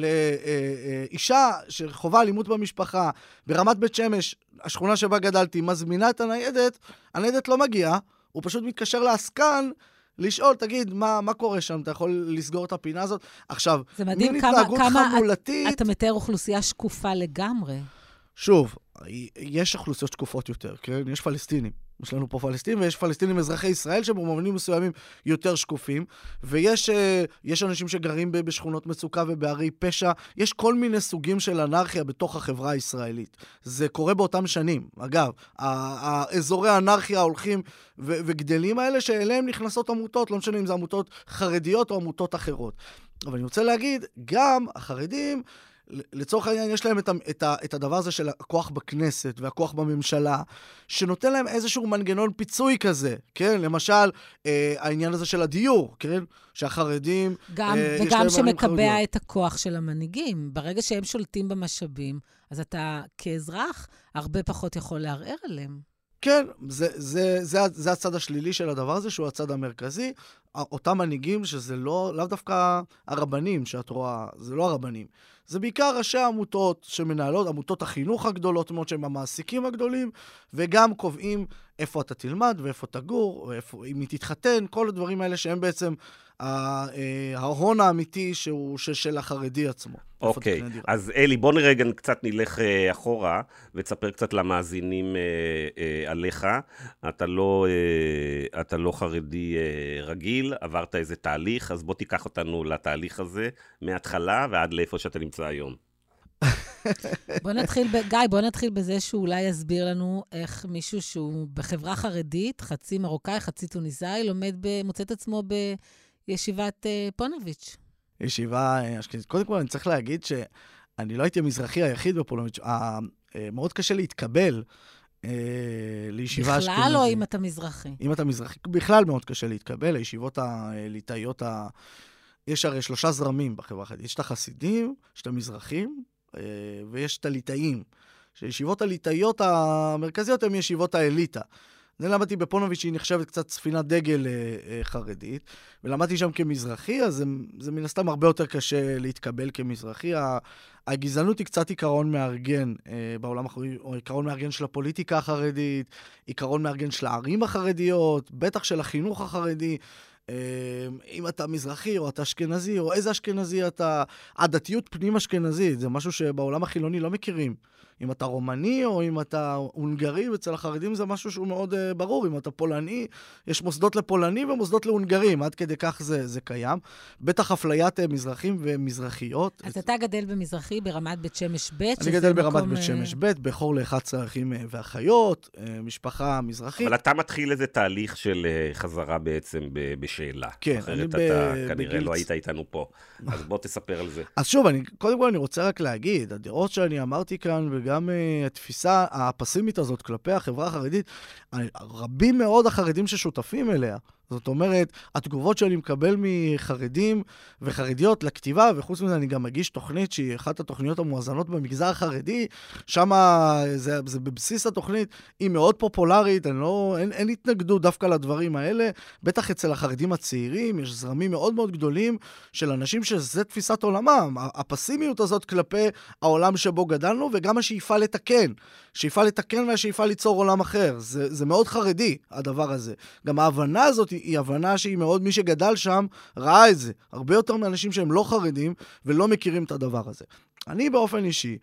לאישה שחובה אלימות במשפחה, ברמת בית שמש, השכונה שבה גדלתי, מזמינה את הניידת, הניידת לא מגיעה, הוא פשוט מתקשר לעסקן, לשאול, תגיד, מה, מה קורה שם? אתה יכול לסגור את הפינה הזאת? עכשיו, זה מדהים כמה, כמה חמולתית, אתה מתאר אוכלוסייה שקופה לגמרי. שוב, יש אוכלוסיות שקופות יותר, כן? יש פלסטינים. יש לנו פה פלסטינים, ויש פלסטינים אזרחי ישראל שבמובנים מסוימים יותר שקופים, ויש יש אנשים שגרים בשכונות מצוקה ובערי פשע, יש כל מיני סוגים של אנרכיה בתוך החברה הישראלית. זה קורה באותם שנים. אגב, האזורי האנרכיה הולכים ו- וגדלים האלה, שאליהם נכנסות עמותות, לא משנה אם זה עמותות חרדיות או עמותות אחרות. אבל אני רוצה להגיד, גם החרדים, לצורך העניין, יש להם את, את, את הדבר הזה של הכוח בכנסת והכוח בממשלה, שנותן להם איזשהו מנגנון פיצוי כזה, כן? למשל, אה, העניין הזה של הדיור, כן? שהחרדים... גם, אה, וגם שמקבע את הכוח של המנהיגים. ברגע שהם שולטים במשאבים, אז אתה כאזרח הרבה פחות יכול לערער עליהם. כן, זה, זה, זה, זה הצד השלילי של הדבר הזה, שהוא הצד המרכזי. אותם מנהיגים שזה לא, לאו דווקא הרבנים שאת רואה, זה לא הרבנים. זה בעיקר ראשי העמותות שמנהלות, עמותות החינוך הגדולות מאוד, שהם המעסיקים הגדולים, וגם קובעים איפה אתה תלמד ואיפה תגור, ואיפה, אם היא תתחתן, כל הדברים האלה שהם בעצם ההון האמיתי שהוא של החרדי עצמו. אוקיי, אז אלי, בוא נרגע קצת נלך אחורה, ותספר קצת למאזינים עליך. אתה לא, אתה לא חרדי רגיל, עברת איזה תהליך, אז בוא תיקח אותנו לתהליך הזה, מההתחלה ועד לאיפה שאתה נמצא היום. בוא נתחיל, גיא, בוא נתחיל בזה שאולי יסביר לנו איך מישהו שהוא בחברה חרדית, חצי מרוקאי, חצי טוניסאי, לומד, מוצא את עצמו בישיבת פונוביץ'. ישיבה אשכנזית. קודם כל, אני צריך להגיד שאני לא הייתי המזרחי היחיד בפונוביץ'. מאוד קשה להתקבל לישיבה אשכנזית. בכלל או אם אתה מזרחי? אם אתה מזרחי, בכלל מאוד קשה להתקבל. הישיבות הליטאיות, יש הרי שלושה זרמים בחברה החרדית. יש את החסידים, יש את המזרחים, ויש את הליטאים. שישיבות הליטאיות המרכזיות הן ישיבות האליטה. אני למדתי בפונוביץ' שהיא נחשבת קצת ספינת דגל אה, חרדית, ולמדתי שם כמזרחי, אז זה, זה מן הסתם הרבה יותר קשה להתקבל כמזרחי. הגזענות היא קצת עיקרון מארגן אה, בעולם החרדי, או עיקרון מארגן של הפוליטיקה החרדית, עיקרון מארגן של הערים החרדיות, בטח של החינוך החרדי. אה, אם אתה מזרחי או אתה אשכנזי, או איזה אשכנזי אתה, הדתיות פנים אשכנזית, זה משהו שבעולם החילוני לא מכירים. אם אתה רומני או אם אתה הונגרי, אצל החרדים זה משהו שהוא מאוד uh, ברור. אם אתה פולני, יש מוסדות לפולני ומוסדות להונגרים, עד כדי כך זה, זה קיים. בטח אפליית uh, מזרחים ומזרחיות. אז את... אתה גדל במזרחי ברמת בית שמש ב'? אני גדל ברמת מקום... בית שמש ב', בחור לאחד עשר אחים uh, ואחיות, uh, משפחה מזרחית. אבל אתה מתחיל איזה תהליך של uh, חזרה בעצם ב- בשאלה. כן. אחרת אתה ב- כנראה בגיל... לא היית איתנו פה. אז בוא תספר על זה. אז שוב, אני, קודם כל אני רוצה רק להגיד, הדעות שאני אמרתי כאן, וגם uh, התפיסה הפסימית הזאת כלפי החברה החרדית, רבים מאוד החרדים ששותפים אליה. זאת אומרת, התגובות שאני מקבל מחרדים וחרדיות לכתיבה, וחוץ מזה אני גם מגיש תוכנית שהיא אחת התוכניות המואזנות במגזר החרדי, שם זה, זה בבסיס התוכנית, היא מאוד פופולרית, אני לא, אין, אין התנגדות דווקא לדברים האלה, בטח אצל החרדים הצעירים, יש זרמים מאוד מאוד גדולים של אנשים שזה תפיסת עולמם, הפסימיות הזאת כלפי העולם שבו גדלנו, וגם השאיפה לתקן, שאיפה לתקן והשאיפה ליצור עולם אחר, זה, זה מאוד חרדי, הדבר הזה. גם ההבנה הזאת היא הבנה שהיא מאוד, מי שגדל שם ראה את זה. הרבה יותר מאנשים שהם לא חרדים ולא מכירים את הדבר הזה. אני באופן אישי,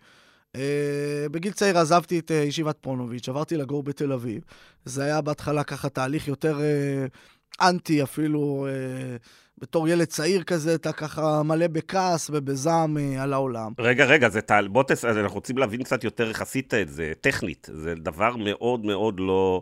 אה, בגיל צעיר עזבתי את אה, ישיבת פונוביץ', עברתי לגור בתל אביב. זה היה בהתחלה ככה תהליך יותר אה, אנטי אפילו, אה, בתור ילד צעיר כזה, אתה ככה מלא בכעס ובזעם אה, על העולם. רגע, רגע, זה טל, בוא תס... אנחנו רוצים להבין קצת יותר איך עשית את זה, טכנית. זה דבר מאוד מאוד לא...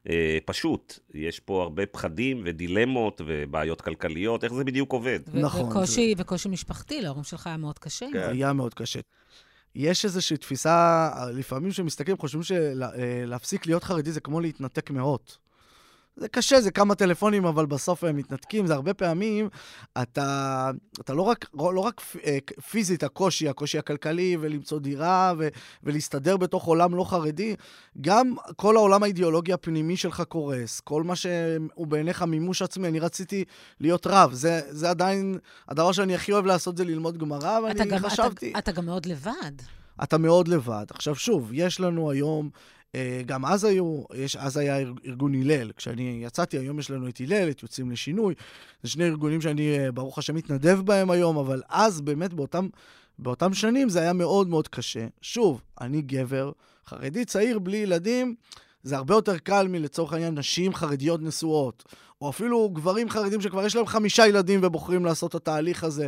פשוט, יש פה הרבה פחדים ודילמות ובעיות כלכליות, איך זה בדיוק עובד? נכון. וקושי, וקושי משפחתי, להורים שלך היה מאוד קשה. כן, היה מאוד קשה. יש איזושהי תפיסה, לפעמים שמסתכלים, חושבים שלהפסיק להיות חרדי זה כמו להתנתק מאות. זה קשה, זה כמה טלפונים, אבל בסוף הם מתנתקים. זה הרבה פעמים, אתה, אתה לא רק, לא רק פיזית הקושי, הקושי הכלכלי, ולמצוא דירה, ו, ולהסתדר בתוך עולם לא חרדי, גם כל העולם האידיאולוגי הפנימי שלך קורס, כל מה שהוא בעיניך מימוש עצמי, אני רציתי להיות רב. זה, זה עדיין, הדבר שאני הכי אוהב לעשות זה ללמוד גמרא, ואני גם, חשבתי... אתה, אתה גם מאוד לבד. אתה מאוד לבד. עכשיו שוב, יש לנו היום... גם אז היו, יש, אז היה ארגון הלל. כשאני יצאתי, היום יש לנו את הלל, את יוצאים לשינוי. זה שני ארגונים שאני, ברוך השם, מתנדב בהם היום, אבל אז באמת באותם, באותם שנים זה היה מאוד מאוד קשה. שוב, אני גבר, חרדי צעיר בלי ילדים, זה הרבה יותר קל מלצורך העניין נשים חרדיות נשואות, או אפילו גברים חרדים שכבר יש להם חמישה ילדים ובוחרים לעשות את התהליך הזה,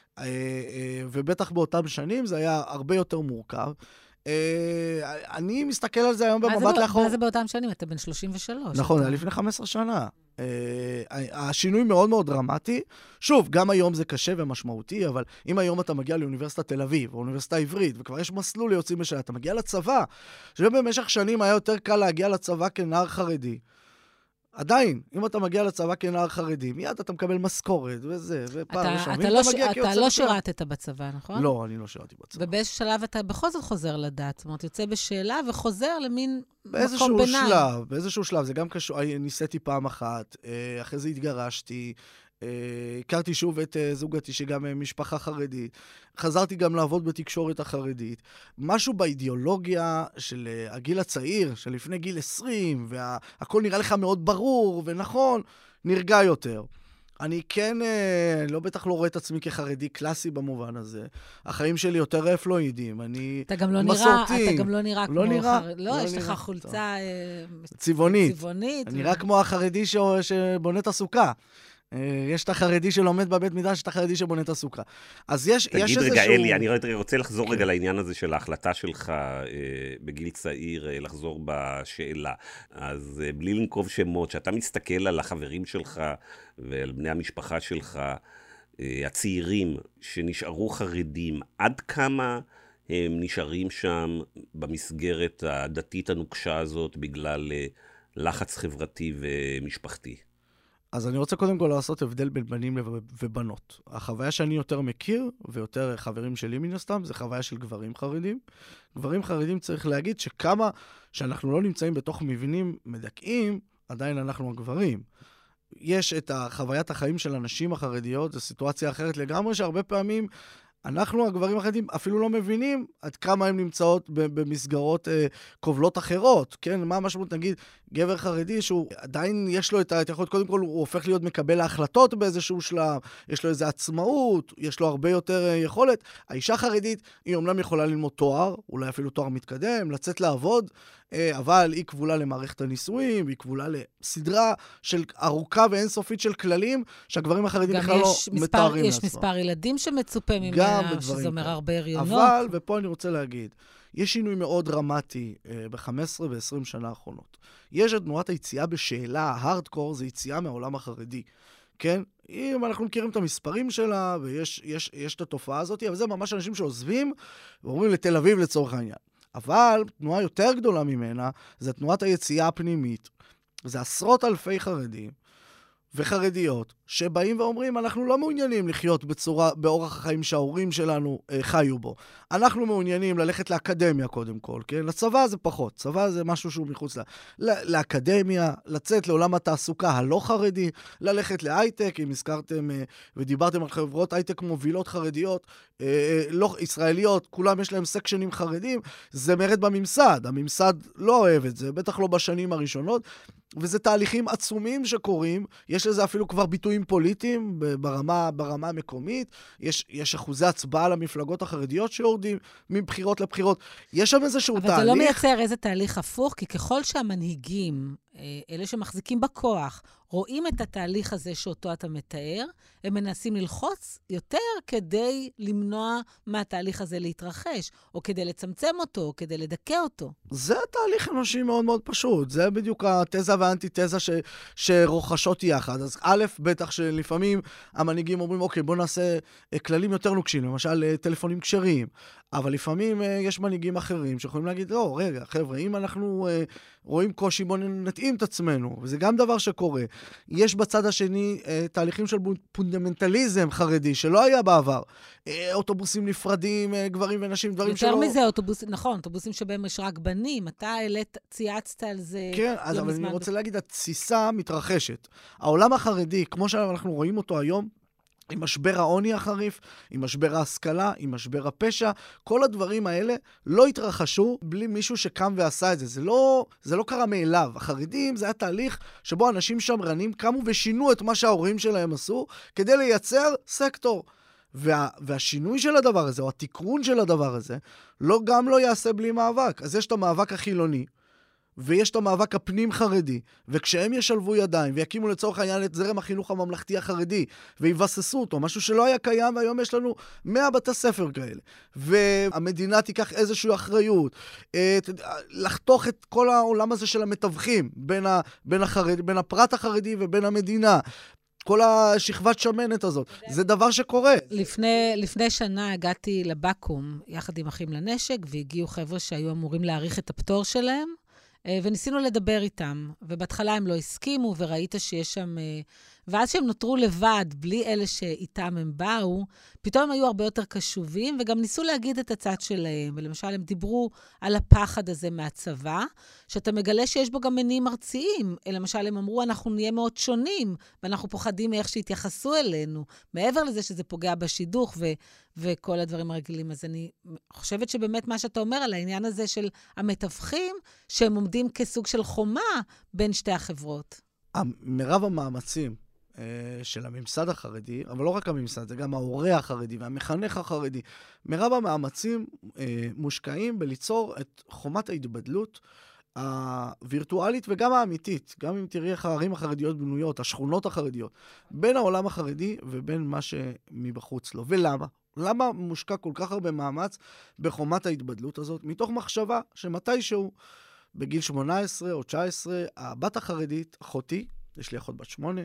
ובטח באותם שנים זה היה הרבה יותר מורכב. אני מסתכל על זה היום במבט לאחור. מה זה באותם שנים? אתה בן שלושים ושלוש. נכון, זה לפני חמש עשרה שנה. השינוי מאוד מאוד דרמטי. שוב, גם היום זה קשה ומשמעותי, אבל אם היום אתה מגיע לאוניברסיטת תל אביב, או אוניברסיטה העברית, וכבר יש מסלול ליוצאים בשעה, אתה מגיע לצבא, שבמשך שנים היה יותר קל להגיע לצבא כנער חרדי. עדיין, אם אתה מגיע לצבא כנער חרדי, מיד אתה מקבל משכורת וזה, ופעם ראשון. אתה, אתה, אתה לא שירתת בצבא, נכון? לא, אני לא שירתי בצבא. ובאיזשהו שלב אתה בכל זאת חוזר לדת, זאת אומרת, יוצא בשאלה וחוזר למין באיזשהו מקום ביניים. שלב, באיזשהו שלב, זה גם קשור, ניסיתי פעם אחת, אחרי זה התגרשתי, הכרתי שוב את זוגתי שגם משפחה חרדית, חזרתי גם לעבוד בתקשורת החרדית. משהו באידיאולוגיה של הגיל הצעיר, של לפני גיל עשרים, והכל נראה לך מאוד ברור ונכון, נרגע יותר. אני כן, לא בטח לא רואה את עצמי כחרדי קלאסי במובן הזה. החיים שלי יותר פלואידים, אני אתה גם לא מסורתי. נראה, אתה גם לא נראה לא כמו נראה, חרדי. לא, לא יש נראה. לך חולצה צבעונית. צבעונית. אני נראה כמו החרדי ש... שבונה את הסוכה. יש את החרדי שלומד בבית מדרש, יש את החרדי שבונה את הסוכה. אז יש, יש איזשהו... תגיד רגע, אלי, אני רוצה לחזור רגע לעניין הזה של ההחלטה שלך בגיל צעיר, לחזור בשאלה. אז בלי לנקוב שמות, שאתה מסתכל על החברים שלך ועל בני המשפחה שלך, הצעירים שנשארו חרדים, עד כמה הם נשארים שם במסגרת הדתית הנוקשה הזאת בגלל לחץ חברתי ומשפחתי? אז אני רוצה קודם כל לעשות הבדל בין בנים ובנות. החוויה שאני יותר מכיר, ויותר חברים שלי מן הסתם, זה חוויה של גברים חרדים. גברים חרדים צריך להגיד שכמה שאנחנו לא נמצאים בתוך מבנים מדכאים, עדיין אנחנו הגברים. יש את חוויית החיים של הנשים החרדיות, זו סיטואציה אחרת לגמרי, שהרבה פעמים אנחנו, הגברים החרדים, אפילו לא מבינים עד כמה הם נמצאות במסגרות אה, כובלות אחרות, כן? מה המשמעות, נגיד, גבר חרדי שהוא עדיין יש לו את היכולת, קודם כל הוא הופך להיות מקבל ההחלטות באיזשהו שלב, יש לו איזו עצמאות, יש לו הרבה יותר אה, יכולת. האישה חרדית היא אומנם יכולה ללמוד תואר, אולי אפילו תואר מתקדם, לצאת לעבוד, אה, אבל היא כבולה למערכת הנישואים, היא כבולה לסדרה של ארוכה ואינסופית של כללים, שהגברים החרדים בכלל לא מתארים לעצמם. יש מספר ילדים שמצופה ממנה, שזה אומר הרבה הריונות. אבל, ופה אני רוצה להגיד, יש שינוי מאוד דרמטי אה, ב-חמש עשרה ו-עשרים שנה האחרונות. יש את תנועת היציאה בשאלה, ההארדקור זה יציאה מהעולם החרדי. כן? אם אנחנו מכירים את המספרים שלה, ויש יש, יש את התופעה הזאת, אבל זה ממש אנשים שעוזבים, ואומרים לתל אביב לצורך העניין. אבל תנועה יותר גדולה ממנה, זה תנועת היציאה הפנימית. זה עשרות אלפי חרדים וחרדיות, שבאים ואומרים, אנחנו לא מעוניינים לחיות בצורה, באורח החיים שההורים שלנו אה, חיו בו. אנחנו מעוניינים ללכת לאקדמיה קודם כל, כן? לצבא זה פחות. צבא זה משהו שהוא מחוץ לה. לאקדמיה, לצאת לעולם התעסוקה הלא חרדי, ללכת להייטק, אם הזכרתם אה, ודיברתם על חברות הייטק מובילות חרדיות, אה, אה, לא ישראליות, כולם יש להם סקשנים חרדים, זה מרד בממסד. הממסד לא אוהב את זה, בטח לא בשנים הראשונות, וזה תהליכים עצומים שקורים, יש לזה אפילו כבר ביטויים פוליטיים ברמה, ברמה המקומית, יש, יש אחוזי הצבעה למפלגות החרדיות שיורדים מבחירות לבחירות, יש שם איזשהו אבל תהליך. אבל זה לא מייצר איזה תהליך הפוך, כי ככל שהמנהיגים, אלה שמחזיקים בכוח, רואים את התהליך הזה שאותו אתה מתאר, הם מנסים ללחוץ יותר כדי למנוע מהתהליך הזה להתרחש, או כדי לצמצם אותו, או כדי לדכא אותו. זה תהליך אנושי מאוד מאוד פשוט. זה בדיוק התזה והאנטיתזה ש, שרוכשות יחד. אז א', בטח שלפעמים המנהיגים אומרים, אוקיי, בוא נעשה כללים יותר נוקשים, למשל טלפונים כשרים. אבל לפעמים יש מנהיגים אחרים שיכולים להגיד, לא, רגע, חבר'ה, אם אנחנו רואים קושי, בוא נתאים את עצמנו. וזה גם דבר שקורה. יש בצד השני תהליכים של פונדמנטליזם חרדי, שלא היה בעבר. אוטובוסים נפרדים, גברים ונשים, דברים שלא... יותר מזה, אוטובוסים, נכון, אוטובוסים שבהם יש רק בנים. אתה העלית, צייצת על זה... כן, אז אבל אני רוצה להגיד, התסיסה מתרחשת. העולם החרדי, כמו שאנחנו רואים אותו היום, עם משבר העוני החריף, עם משבר ההשכלה, עם משבר הפשע, כל הדברים האלה לא התרחשו בלי מישהו שקם ועשה את זה. זה לא, זה לא קרה מאליו. החרדים זה היה תהליך שבו אנשים שמרנים קמו ושינו את מה שההורים שלהם עשו, כדי לייצר סקטור. וה, והשינוי של הדבר הזה, או התיקרון של הדבר הזה, לא, גם לא יעשה בלי מאבק. אז יש את המאבק החילוני, ויש את המאבק הפנים חרדי, וכשהם ישלבו ידיים ויקימו לצורך העניין את זרם החינוך הממלכתי החרדי, ויבססו אותו, משהו שלא היה קיים, והיום יש לנו מאה בתי ספר כאלה, והמדינה תיקח איזושהי אחריות, לחתוך את כל העולם הזה של המתווכים, בין, ה, בין, החרד, בין הפרט החרדי ובין המדינה, כל השכבת שמנת הזאת. זה דבר שקורה. לפני, לפני שנה הגעתי לבקו"ם, יחד עם אחים לנשק, והגיעו חבר'ה שהיו אמורים להאריך את הפטור שלהם, וניסינו לדבר איתם, ובהתחלה הם לא הסכימו, וראית שיש שם... ואז שהם נותרו לבד, בלי אלה שאיתם הם באו, פתאום הם היו הרבה יותר קשובים, וגם ניסו להגיד את הצד שלהם. ולמשל, הם דיברו על הפחד הזה מהצבא, שאתה מגלה שיש בו גם מניעים ארציים. למשל, הם אמרו, אנחנו נהיה מאוד שונים, ואנחנו פוחדים מאיך שהתייחסו אלינו. מעבר לזה שזה פוגע בשידוך ו- וכל הדברים הרגילים. אז אני חושבת שבאמת מה שאתה אומר על העניין הזה של המתווכים, שהם עומדים כסוג של חומה בין שתי החברות. מרב המאמצים של הממסד החרדי, אבל לא רק הממסד, זה גם ההורה החרדי והמחנך החרדי. מרב המאמצים מושקעים בליצור את חומת ההתבדלות הווירטואלית וגם האמיתית, גם אם תראי איך הערים החרדיות בנויות, השכונות החרדיות, בין העולם החרדי ובין מה שמבחוץ לו. ולמה? למה מושקע כל כך הרבה מאמץ בחומת ההתבדלות הזאת? מתוך מחשבה שמתישהו בגיל שמונה עשרה או תשע עשרה, הבת החרדית, אחותי, יש לי אחות בת שמונה,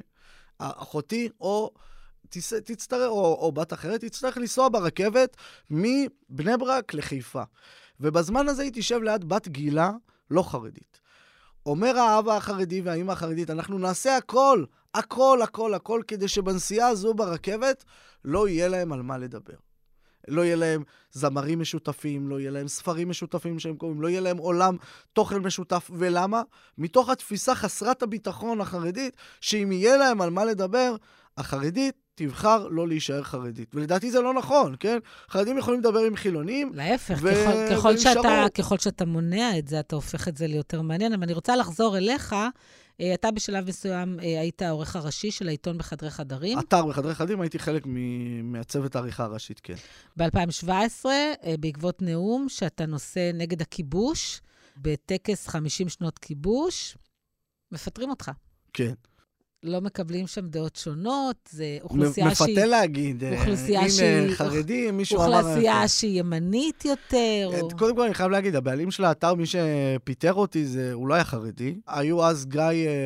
אחותי או תצטרך, או, או בת אחרת, תצטרך לנסוע ברכבת מבני ברק לחיפה. ובזמן הזה היא תשב ליד בת גילה לא חרדית. אומר האבא החרדי והאמא החרדית, אנחנו נעשה הכל, הכל, הכל, הכל, כדי שבנסיעה הזו ברכבת לא יהיה להם על מה לדבר. לא יהיה להם זמרים משותפים, לא יהיה להם ספרים משותפים שהם קוראים, לא יהיה להם עולם תוכן משותף. ולמה? מתוך התפיסה חסרת הביטחון החרדית, שאם יהיה להם על מה לדבר, החרדית תבחר לא להישאר חרדית. ולדעתי זה לא נכון, כן? חרדים יכולים לדבר עם חילונים. להפך, ו... ככל, ככל, שאתה, ככל שאתה מונע את זה, אתה הופך את זה ליותר מעניין. אבל אני רוצה לחזור אליך, אתה בשלב מסוים היית העורך הראשי של העיתון בחדרי חדרים. אתר בחדרי חדרים, הייתי חלק מהצוות העריכה הראשית, כן. ב-אלפיים שבע עשרה, בעקבות נאום שאתה נושא נגד הכיבוש, בטקס חמישים שנות כיבוש, מפטרים אותך. כן. לא מקבלים שם דעות שונות, זה אוכלוסייה שהיא... מפתה להגיד, הנה חרדים, מישהו אמר... אוכלוסייה שהיא ימנית יותר. קודם כל אני חייב להגיד, הבעלים של האתר, מי שפיטר אותי, זה אולי החרדי. היו אז גיא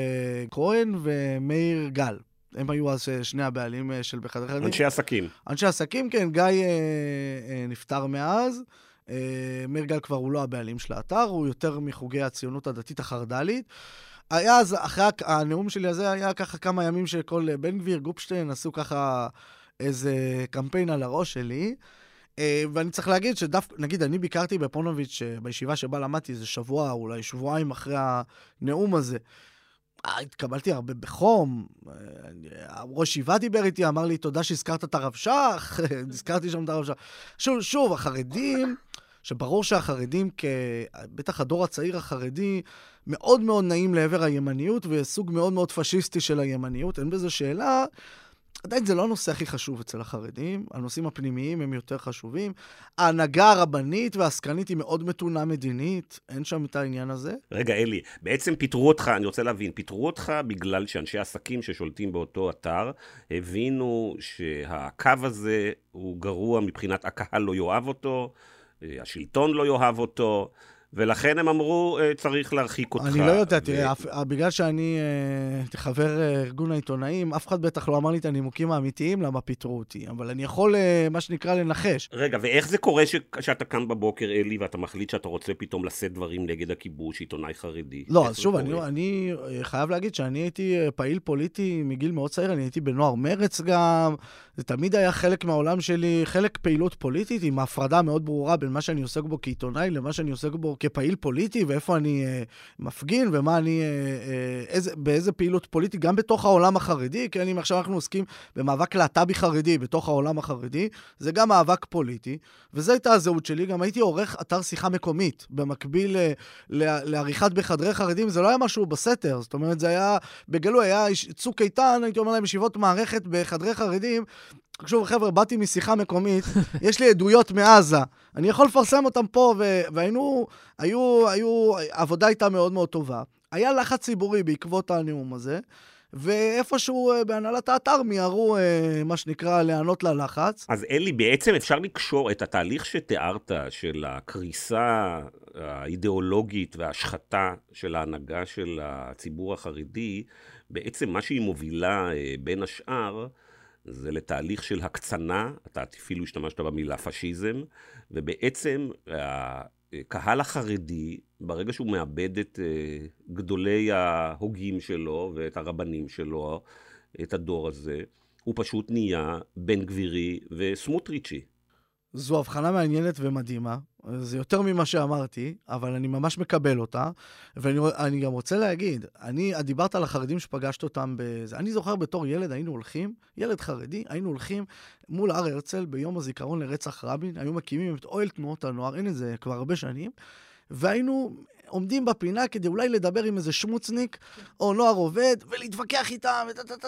כהן ומאיר גל. הם היו אז שני הבעלים של בחדרי חדרים. אנשי עסקים. אנשי עסקים, כן. גיא נפטר מאז. מאיר גל כבר הוא לא הבעלים של האתר, הוא יותר מחוגי הציונות הדתית החרד"לית. היה אז, אחרי הנאום שלי הזה, היה ככה כמה ימים שכל בן גביר, גופשטיין, עשו ככה איזה קמפיין על הראש שלי, ואני צריך להגיד שדווקא, נגיד, אני ביקרתי בפונוביץ' בישיבה שבה למדתי איזה שבוע, אולי שבועיים אחרי הנאום הזה, התקבלתי הרבה בחום, ראש ישיבה דיבר איתי, אמר לי, תודה שהזכרת את הרב שך, הזכרתי שם את הרב שך. שוב, שוב, החרדים... שברור שהחרדים, בטח הדור הצעיר החרדי, מאוד מאוד נעים לעבר הימניות, וסוג מאוד מאוד פשיסטי של הימניות. אין בזה שאלה. עדיין זה לא הנושא הכי חשוב אצל החרדים. הנושאים הפנימיים הם יותר חשובים. ההנהגה הרבנית והעסקנית היא מאוד מתונה מדינית. אין שם את העניין הזה. רגע, אלי, בעצם פיתרו אותך, אני רוצה להבין, פיתרו אותך בגלל שאנשי עסקים ששולטים באותו אתר, הבינו שהקו הזה הוא גרוע מבחינת הקהל לא יאהב אותו, השלטון לא יאהב אותו, ולכן הם אמרו, צריך להרחיק אותך. אני לא יודע, תראה, בגלל שאני חבר ארגון העיתונאים, אף אחד בטח לא אמר לי את הנימוקים האמיתיים למה פיתרו אותי, אבל אני יכול, מה שנקרא, לנחש. רגע, ואיך זה קורה שאתה קם בבוקר, אלי, ואתה מחליט שאתה רוצה פתאום לשאת דברים נגד הכיבוש, עיתונאי חרדי? לא, אז שוב, אני חייב להגיד שאני הייתי פעיל פוליטי מגיל מאוד צעיר, אני הייתי בנוער מרץ גם, זה תמיד היה חלק מהעולם שלי, חלק פעילות פוליטית, עם הפרדה מאוד ברורה בין מה שאני עוסק בו כעיתונאי למה שאני עוסק בו כפעיל פוליטי, ואיפה אני אה, מפגין, ומה אני, אה, אה, איזה, באיזה פעילות פוליטית, גם בתוך העולם החרדי, כי אם עכשיו אנחנו עוסקים במאבק להט"בי חרדי, בתוך העולם החרדי, זה גם מאבק פוליטי, וזו הייתה הזהות שלי, גם הייתי עורך אתר שיחה מקומית, במקביל אה, לעריכת בחדרי חרדים, זה לא היה משהו בסתר, זאת אומרת, זה היה, בגלוי היה צוק איתן, הייתי אומר להם, ישיבות מערכת בחדרי חרדים, שוב, חבר'ה, באתי משיחה מקומית, יש לי עדויות מעזה, אני יכול לפרסם אותם פה, והיינו, היו, היו, העבודה הייתה מאוד מאוד טובה. היה לחץ ציבורי בעקבות הנאום הזה, ואיפשהו בהנהלת האתר מיהרו, מה שנקרא, לענות ללחץ. אז אלי, בעצם אפשר לקשור את התהליך שתיארת של הקריסה האידיאולוגית וההשחתה של ההנהגה של הציבור החרדי, בעצם מה שהיא מובילה בין השאר, זה לתהליך של הקצנה, אתה אפילו השתמשת במילה פשיזם, ובעצם הקהל החרדי, ברגע שהוא מאבד את גדולי ההוגים שלו ואת הרבנים שלו, את הדור הזה, הוא פשוט נהיה בן גבירי וסמוטריצ'י. זו הבחנה מעניינת ומדהימה, זה יותר ממה שאמרתי, אבל אני ממש מקבל אותה, ואני גם רוצה להגיד, אני, דיברת על החרדים שפגשת אותם בזה, אני זוכר בתור ילד, היינו הולכים, ילד חרדי, היינו הולכים מול הר הרצל ביום הזיכרון לרצח רבין, היו מקימים את אוהל תנועות הנוער, אין את זה כבר הרבה שנים, והיינו עומדים בפינה כדי אולי לדבר עם איזה שמוצניק, או נוער עובד, ולהתווכח איתם,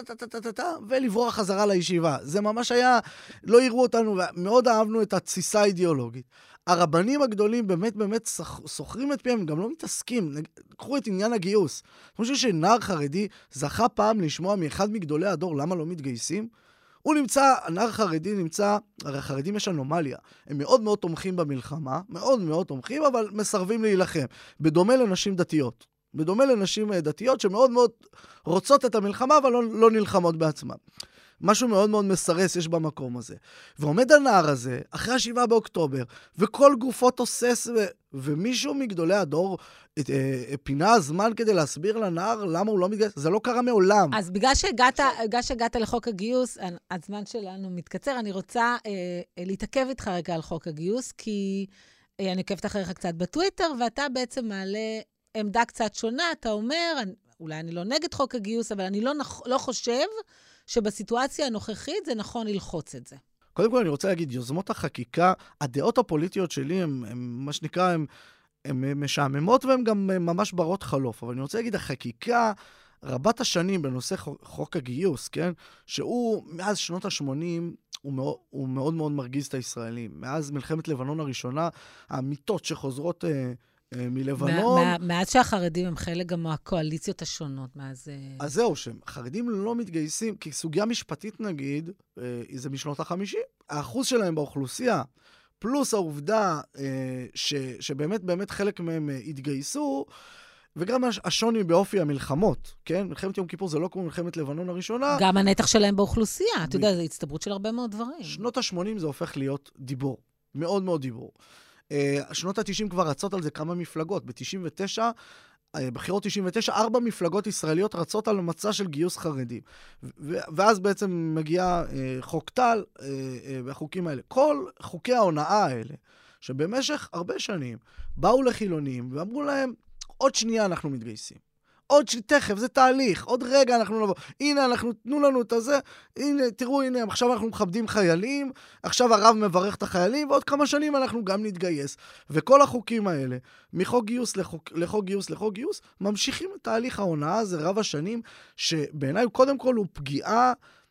ולברוח חזרה לישיבה. זה ממש היה, לא יראו אותנו, ומאוד אהבנו את התסיסה האידיאולוגית. הרבנים הגדולים באמת באמת סוחרים את פיהם, גם לא מתעסקים. קחו את עניין הגיוס. אני חושב שנער חרדי זכה פעם לשמוע מאחד מגדולי הדור למה לא מתגייסים. הוא נמצא, הנער חרדי נמצא, הרי החרדים יש אנומליה, הם מאוד מאוד תומכים במלחמה, מאוד מאוד תומכים, אבל מסרבים להילחם, בדומה לנשים דתיות, בדומה לנשים דתיות שמאוד מאוד רוצות את המלחמה, אבל לא, לא נלחמות בעצמם. משהו מאוד מאוד מסרס יש במקום הזה. ועומד הנער הזה, אחרי השבעה באוקטובר, וכל גופו תוסס, ו... ומישהו מגדולי הדור את, אה, פינה הזמן כדי להסביר לנער למה הוא לא מתגייס, זה לא קרה מעולם. אז בגלל שהגעת, בגלל שהגעת לחוק הגיוס, הזמן שלנו מתקצר, אני רוצה אה, להתעכב איתך רגע על חוק הגיוס, כי אה, אני עוקבת אחריך קצת בטוויטר, ואתה בעצם מעלה עמדה קצת שונה, אתה אומר, אולי אני לא נגד חוק הגיוס, אבל אני לא, לא חושב שבסיטואציה הנוכחית זה נכון ללחוץ את זה. קודם כל אני רוצה להגיד, יוזמות החקיקה, הדעות הפוליטיות שלי, הם, הם מה שנקרא, הם, הם משעממות והם גם ממש ברות חלוף. אבל אני רוצה להגיד, החקיקה רבת השנים בנושא חוק, חוק הגיוס, כן? שהוא מאז שנות ה-שמונים, הוא מאוד, הוא מאוד מאוד מרגיז את הישראלים. מאז מלחמת לבנון הראשונה, האמיתות שחוזרות אה, אה, מלבנון... מה, מה, מאז שהחרדים הם חלק גם מהקואליציות השונות, מאז... אז זהו, שהחרדים לא מתגייסים, כי סוגיה משפטית נגיד, אה, זה משנות ה-חמישים. האחוז שלהם באוכלוסייה, פלוס העובדה אה, ש, שבאמת באמת חלק מהם אה, התגייסו, וגם השוני באופי המלחמות, כן? מלחמת יום כיפור זה לא כמו מלחמת לבנון הראשונה. גם הנתח שלהם באוכלוסייה, ב... אתה יודע, זה הצטברות של הרבה מאוד דברים. שנות ה-שמונים זה הופך להיות דיבור, מאוד מאוד דיבור. Uh, שנות ה-תשעים כבר רצות על זה כמה מפלגות. ב-תשעים ותשע, uh, בחירות תשעים ותשע, ארבע מפלגות ישראליות רצות על מצע של גיוס חרדים. ו- ואז בעצם מגיע uh, חוק טל uh, uh, והחוקים האלה. כל חוקי ההונאה האלה, שבמשך הרבה שנים באו לחילונים ואמרו להם, עוד שנייה אנחנו מתגייסים. עוד שתכף, זה תהליך, עוד רגע אנחנו נבוא. הנה, אנחנו, תנו לנו את הזה, הנה, תראו, הנה, עכשיו אנחנו מכבדים חיילים, עכשיו הרב מברך את החיילים, ועוד כמה שנים אנחנו גם נתגייס. וכל החוקים האלה, מחוק גיוס לחוק, לחוק גיוס לחוק גיוס, ממשיכים את תהליך ההונאה הזה רב השנים, שבעיניי קודם כל הוא פגיעה,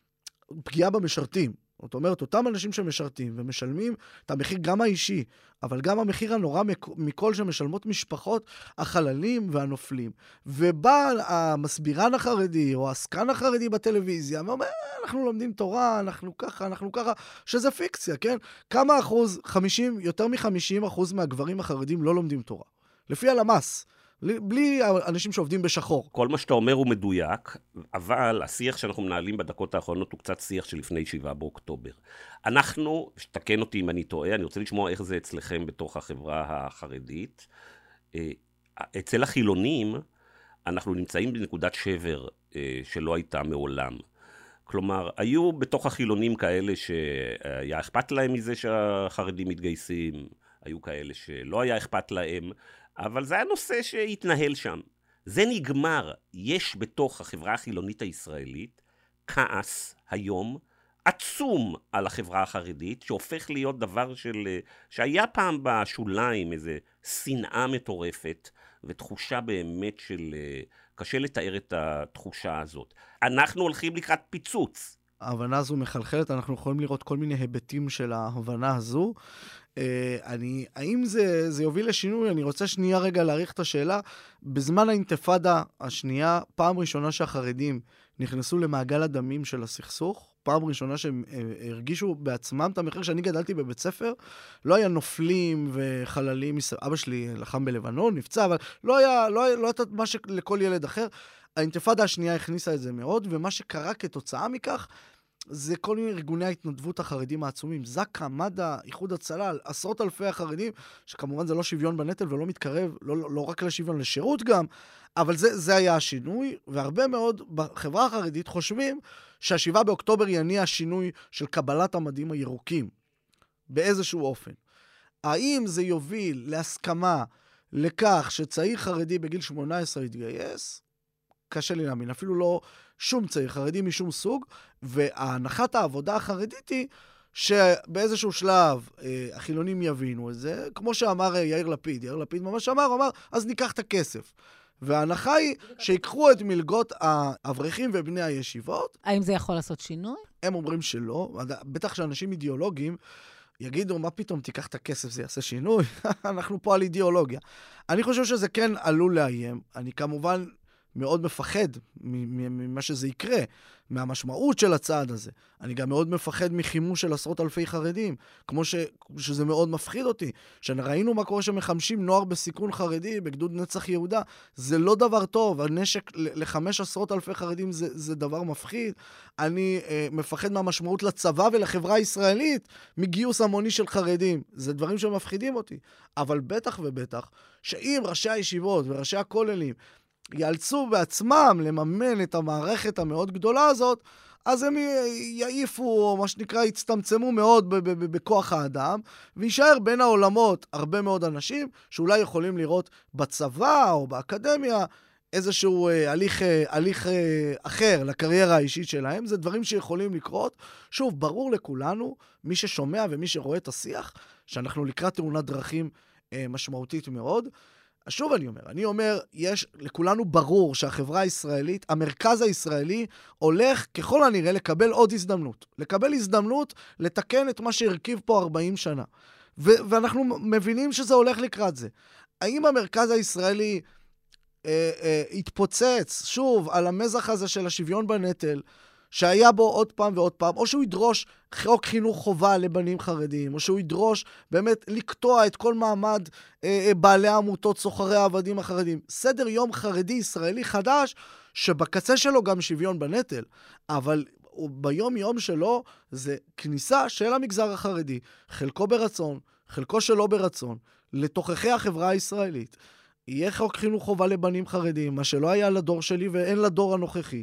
פגיעה במשרתים. זאת אומרת, אותם אנשים שמשרתים ומשלמים את המחיר גם האישי, אבל גם המחיר הנורא מכל שמשלמות משפחות החללים והנופלים. ובא המסבירן החרדי או העסקן החרדי בטלוויזיה, ואומר, אנחנו לומדים תורה, אנחנו ככה, אנחנו ככה, שזה פיקציה, כן? כמה אחוז, חמישים, יותר מ-חמישים אחוז מהגברים החרדים לא לומדים תורה. לפי הלמ"ס. בלי אנשים שעובדים בשחור. כל מה שאתה אומר הוא מדויק, אבל השיח שאנחנו מנהלים בדקות האחרונות הוא קצת שיח של לפני שבעה באוקטובר. אנחנו, שתקן אותי אם אני טועה, אני רוצה לשמוע איך זה אצלכם בתוך החברה החרדית. אצל החילונים אנחנו נמצאים בנקודת שבר שלא הייתה מעולם. כלומר, היו בתוך החילונים כאלה שהיה אכפת להם מזה שהחרדים מתגייסים, היו כאלה שלא היה אכפת להם, אבל זה היה נושא שהתנהל שם. זה נגמר. יש בתוך החברה החילונית הישראלית כעס היום עצום על החברה החרדית, שהופך להיות דבר של... שהיה פעם בשוליים איזו שנאה מטורפת, ותחושה באמת של... קשה לתאר את התחושה הזאת. אנחנו הולכים לקראת פיצוץ. ההבנה הזו מחלחלת, אנחנו יכולים לראות כל מיני היבטים של ההבנה הזו. אני, האם זה, זה יוביל לשינוי? אני רוצה שנייה רגע להעריך את השאלה. בזמן האינתיפאדה השנייה, פעם ראשונה שהחרדים נכנסו למעגל הדמים של הסכסוך, פעם ראשונה שהם הרגישו בעצמם את המחיר. שאני גדלתי בבית ספר, לא היה נופלים וחללים, אבא שלי לחם בלבנון, נפצע, אבל לא היה, לא היה, לא היה מה שלכל ילד אחר. האינתיפאדה השנייה הכניסה את זה מאוד, ומה שקרה כתוצאה מכך, זה כל מיני ארגוני ההתנדבות החרדים העצומים. זק"א, מד"א, איחוד הצלה, עשרות אלפי החרדים, שכמובן זה לא שוויון בנטל ולא מתקרב, לא, לא רק לשוויון, לשירות גם, אבל זה, זה היה השינוי, והרבה מאוד בחברה החרדית חושבים שהשבעה באוקטובר יניע שינוי של קבלת המדים הירוקים, באיזשהו אופן. האם זה יוביל להסכמה לכך שצעיר חרדי בגיל שמונה עשרה יתגייס? קשה לי להאמין, אפילו לא שום צעיר חרדי משום סוג, והנחת העבודה החרדית היא שבאיזשהו שלב אה, החילונים יבינו את זה, כמו שאמר יאיר לפיד, יאיר לפיד ממש אמר, הוא אמר, אז ניקח את הכסף. וההנחה היא שיקחו את מלגות האברכים ובני הישיבות. האם זה יכול לעשות שינוי? הם אומרים שלא, בטח שאנשים אידיאולוגיים יגידו, מה פתאום תיקח את הכסף, זה יעשה שינוי? אנחנו פה על אידיאולוגיה. אני חושב שזה כן עלול לאיים, אני כמובן מאוד מפחד ממה שזה יקרה, מהמשמעות של הצעד הזה. אני גם מאוד מפחד מחימוש של עשרות אלפי חרדים, כמו ש... שזה מאוד מפחיד אותי. שראינו מה קורה שמחמשים נוער בסיכון חרדי, בגדוד נצח יהודה, זה לא דבר טוב. הנשק לחמש עשרות אלפי חרדים זה, זה דבר מפחיד. אני אה, מפחד מהמשמעות לצבא ולחברה הישראלית, מגיוס המוני של חרדים. זה דברים שמפחידים אותי. אבל בטח ובטח, שאם ראשי הישיבות וראשי הכוללים יאלצו בעצמם לממן את המערכת המאוד גדולה הזאת, אז הם יעיפו, מה שנקרא, יצטמצמו מאוד בכוח האדם, וישאר בין העולמות הרבה מאוד אנשים, שאולי יכולים לראות בצבא או באקדמיה איזשהו הליך, הליך אחר לקריירה האישית שלהם. זה דברים שיכולים לקרות. שוב, ברור לכולנו, מי ששומע ומי שרואה את השיח, שאנחנו לקראת תאונת דרכים משמעותית מאוד. שוב אני אומר, אני אומר, יש לכולנו ברור שהחברה הישראלית, המרכז הישראלי, הולך ככל הנראה לקבל עוד הזדמנות. לקבל הזדמנות לתקן את מה שהרכיב פה ארבעים שנה. ו- ואנחנו מבינים שזה הולך לקראת זה. האם המרכז הישראלי אה, אה, התפוצץ שוב על המזח הזה של השוויון בנטל, שהיה בו עוד פעם ועוד פעם, או שהוא ידרוש חוק חינוך חובה לבנים חרדים, או שהוא ידרוש באמת לקטוע את כל מעמד אה, בעלי העמותות, סוחרי העבדים החרדים. סדר יום חרדי ישראלי חדש, שבקצה שלו גם שוויון בנטל, אבל ביום יום שלו זה כניסה של המגזר החרדי, חלקו ברצון, חלקו שלא ברצון, לתוככי החברה הישראלית. יהיה חוק חינוך חובה לבנים חרדים, מה שלא היה לדור שלי ואין לדור הנוכחי.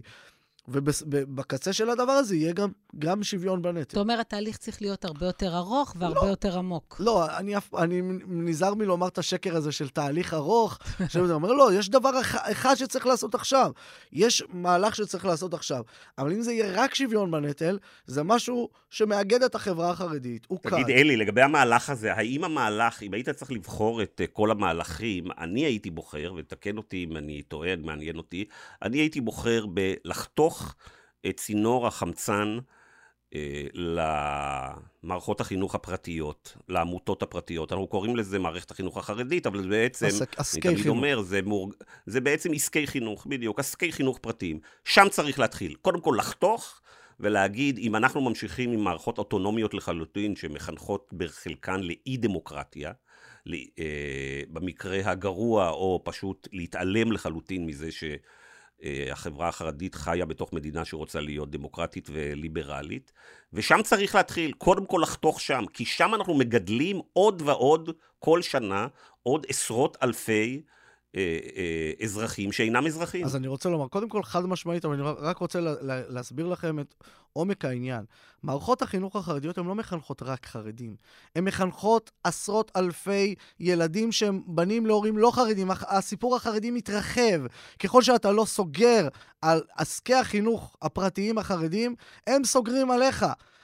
ובקצה של הדבר הזה יהיה גם, גם שוויון בנטל. זאת אומרת, התהליך צריך להיות הרבה יותר ארוך והרבה לא, יותר עמוק. לא, אני, אני נזהר מלומר את השקר הזה של תהליך ארוך. שאני אומר, לא, יש דבר אחד שצריך לעשות עכשיו. יש מהלך שצריך לעשות עכשיו. אבל אם זה יהיה רק שוויון בנטל, זה משהו שמאגד את החברה החרדית. הוא קל. תגיד, אלי, לגבי המהלך הזה, האם המהלך, אם היית צריך לבחור את כל המהלכים, אני הייתי בוחר, ותקן אותי אם אני טוען, מעניין אותי, אני הייתי בוחר בלחתוך את צינור החמצן אה, למערכות החינוך הפרטיות, לעמותות הפרטיות. אנחנו קוראים לזה מערכת החינוך החרדית, אבל זה בעצם, עסקי אני תמיד חינוך. אומר, זה, מורג... זה בעצם עסקי חינוך, בדיוק, עסקי חינוך פרטיים. שם צריך להתחיל. קודם כל לחתוך ולהגיד, אם אנחנו ממשיכים עם מערכות אוטונומיות לחלוטין, שמחנכות בחלקן לאי דמוקרטיה, ל... אה, במקרה הגרוע, או פשוט להתעלם לחלוטין מזה ש... החברה החרדית חיה בתוך מדינה שרוצה להיות דמוקרטית וליברלית, ושם צריך להתחיל, קודם כל לחתוך שם, כי שם אנחנו מגדלים עוד ועוד, כל שנה, עוד עשרות אלפי אה, אה, אזרחים שאינם אזרחים. אז אני רוצה לומר, קודם כל חד משמעית, אבל אני רק רוצה לה, לה, להסביר לכם את עומק העניין. מערכות החינוך החרדיות הן לא מחנכות רק חרדים, הן מחנכות עשרות אלפי ילדים שהם בנים להורים לא חרדים. הסיפור החרדי מתרחב. ככל שאתה לא סוגר על עסקי החינוך הפרטיים החרדים, הם סוגרים עליך.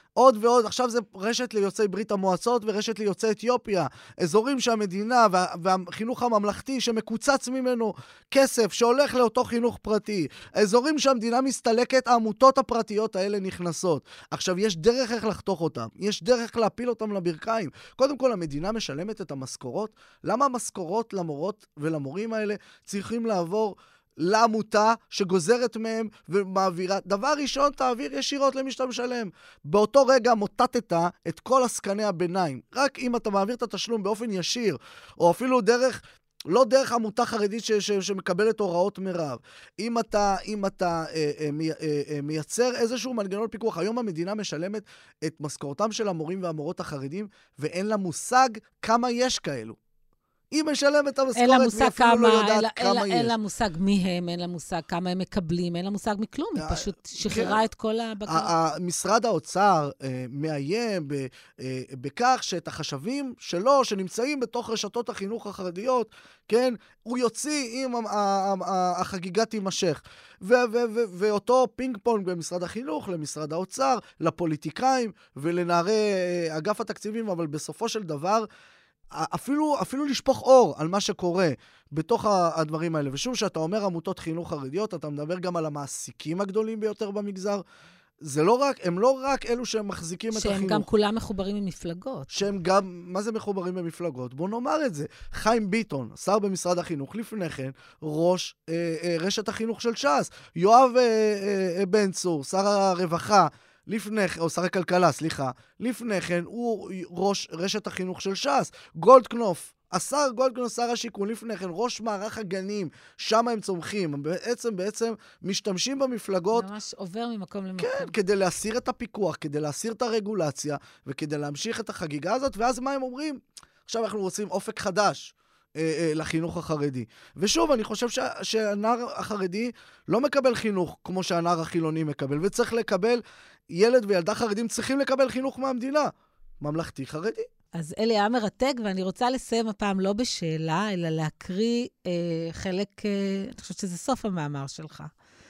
עוד ועוד, עכשיו זה רשת ליוצאי ברית המועצות ורשת ליוצאי אתיופיה, אזורים שהמדינה וה, והחינוך הממלכתי שמקוצץ ממנו כסף שהולך לאותו חינוך פרטי, האזורים שהמדינה מסתלקת, העמותות הפרטיות האלה נכנסות. עכשיו, יש דרך איך לחתוך אותם, יש דרך להפיל אותם לברכיים. קודם כל, המדינה משלמת את המשכורות. למה המשכורות למורות ולמורים האלה צריכים לעבור לעמותה שגוזרת מהם ומעבירה? דבר ראשון, תעביר ישירות למי שאתה משלם. באותו רגע מוטטת את כל עסקני הביניים. רק אם אתה מעביר את התשלום באופן ישיר, או אפילו דרך, לא דרך עמותה חרדית ש- ש- שמקבלת הוראות מרב. אם אתה, אם אתה אה, אה, מי, אה, אה, מייצר איזשהו מנגנון פיקוח, היום המדינה משלמת את משכורתם של המורים והמורות החרדים, ואין לה מושג כמה יש כאלו. היא משלמת את המשכורת, ואפילו לא יודעת כמה יש. אין לה מושג מי הם, אין לה מושג כמה הם מקבלים, אין לה מושג מכלום, היא פשוט שחררה את כל הבקרה. משרד האוצר מאיים בכך שאת החשבים שלו, שנמצאים בתוך רשתות החינוך החרדיות, כן, הוא יוציא אם החגיגה תימשך. ואותו פינג פונג במשרד החינוך, למשרד האוצר, לפוליטיקאים ולנערי אגף התקציבים, אבל בסופו של דבר, אפילו, אפילו לשפוך אור על מה שקורה בתוך הדברים האלה. ושוב, שאתה אומר עמותות חינוך חרדיות, אתה מדבר גם על המעסיקים הגדולים ביותר במגזר. זה לא רק, הם לא רק אלו שהם מחזיקים את החינוך. שהם גם כולם מחוברים ממפלגות. שהם גם, מה זה מחוברים במפלגות? בוא נאמר את זה. חיים ביטון, שר במשרד החינוך, לפני כן, ראש אה, אה, רשת החינוך של ש"ס. יואב אה, אה, בן צור, שר הרווחה, לפני, או שר הכלכלה, סליחה, לפני כן הוא ראש רשת החינוך של ש"ס. גולדקנופ, השר גולדקנופ, שר השיכון, לפני כן ראש מערך הגנים, שם הם צומחים, בעצם, בעצם משתמשים במפלגות. ממש עובר ממקום למקום. כן, כדי להסיר את הפיקוח, כדי להסיר את הרגולציה, וכדי להמשיך את החגיגה הזאת, ואז מה הם אומרים? עכשיו אנחנו רוצים אופק חדש. לחינוך החרדי. ושוב, אני חושב שה, שהנער החרדי לא מקבל חינוך כמו שהנער החילוני מקבל, וצריך לקבל, ילד וילדה חרדים צריכים לקבל חינוך מהמדינה. ממלכתי חרדי. אז אלי היה מרתק, ואני רוצה לסיים הפעם לא בשאלה, אלא להקריא אה, חלק, אה, אני חושבת שזה סוף המאמר שלך.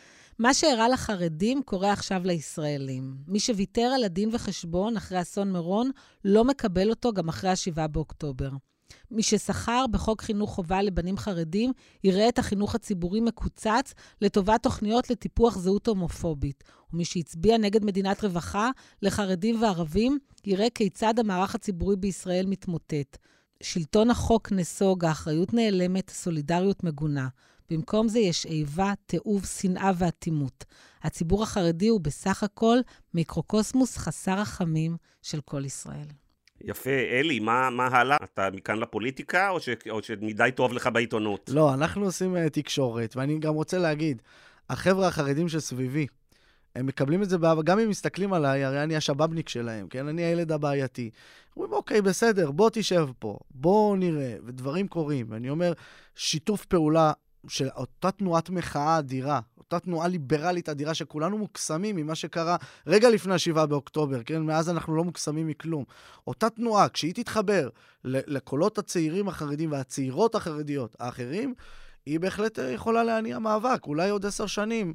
מה שהראה לחרדים קורה עכשיו לישראלים. מי שוויתר על הדין וחשבון אחרי אסון מירון, לא מקבל אותו גם אחרי השבעה באוקטובר. מי ששכר בחוק חינוך חובה לבנים חרדים, יראה את החינוך הציבורי מקוצץ לטובת תוכניות לטיפוח זהות הומופובית. ומי שהצביע נגד מדינת רווחה לחרדים וערבים, יראה כיצד המערך הציבורי בישראל מתמוטט. שלטון החוק נסוג, האחריות נעלמת, סולידריות מגונה. במקום זה יש איבה, תיעוב, שנאה ואטימות. הציבור החרדי הוא בסך הכל מיקרוקוסמוס חסר רחמים של כל ישראל. יפה, אלי, מה, מה הלאה? אתה מכאן לפוליטיקה, או, ש, או שמדי טוב לך בעיתונות? לא, אנחנו עושים uh, תקשורת, ואני גם רוצה להגיד, החבר'ה החרדים שסביבי, הם מקבלים את זה באהבה, גם אם מסתכלים עליי, הרי אני השבבניק שלהם, כן? אני הילד הבעייתי. אומרים, אוקיי, בסדר, בוא תשב פה, בוא נראה, ודברים קורים. ואני אומר, שיתוף פעולה של אותה תנועת מחאה אדירה, אותה תנועה ליברלית אדירה, שכולנו מוקסמים ממה שקרה רגע לפני השבעה באוקטובר, כן? מאז אנחנו לא מוקסמים מכלום. אותה תנועה, כשהיא תתחבר לקולות הצעירים החרדים והצעירות החרדיות האחרים, היא בהחלט יכולה להניע מאבק. אולי עוד עשר שנים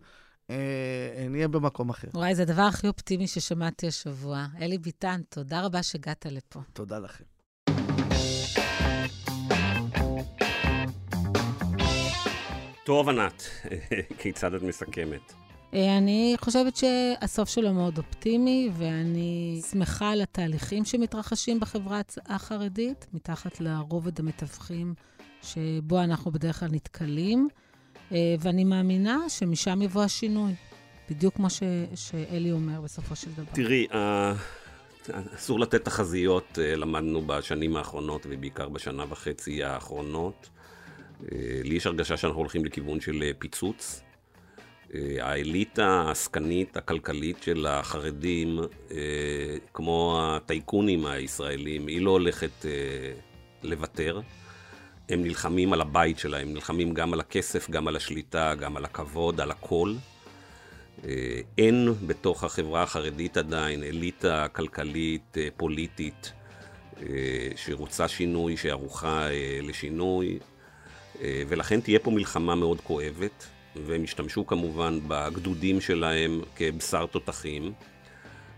אה, נהיה במקום אחר. וואי, זה הדבר הכי אופטימי ששמעתי השבוע. אלי ביטן, תודה רבה שהגעת לפה. תודה לכם. טוב, ענת, כיצד את מסכמת? אני חושבת שהסוף שלו מאוד אופטימי, ואני שמחה על התהליכים שמתרחשים בחברה החרדית, מתחת לרובד המתווכים שבו אנחנו בדרך כלל נתקלים, ואני מאמינה שמשם יבוא השינוי, בדיוק כמו ש... שאלי אומר בסופו של דבר. תראי, אסור לתת תחזיות, למדנו בשנים האחרונות, ובעיקר בשנה וחצי האחרונות. לי יש הרגשה שאנחנו הולכים לכיוון של פיצוץ. האליטה העסקנית, הכלכלית של החרדים, כמו הטייקונים הישראלים, היא לא הולכת לוותר. הם נלחמים על הבית שלהם, נלחמים גם על הכסף, גם על השליטה, גם על הכבוד, על הכל. אין בתוך החברה החרדית עדיין אליטה כלכלית, פוליטית, שרוצה שינוי, שערוכה לשינוי, ולכן תהיה פה מלחמה מאוד כואבת, והם השתמשו כמובן בגדודים שלהם כבשר תותחים,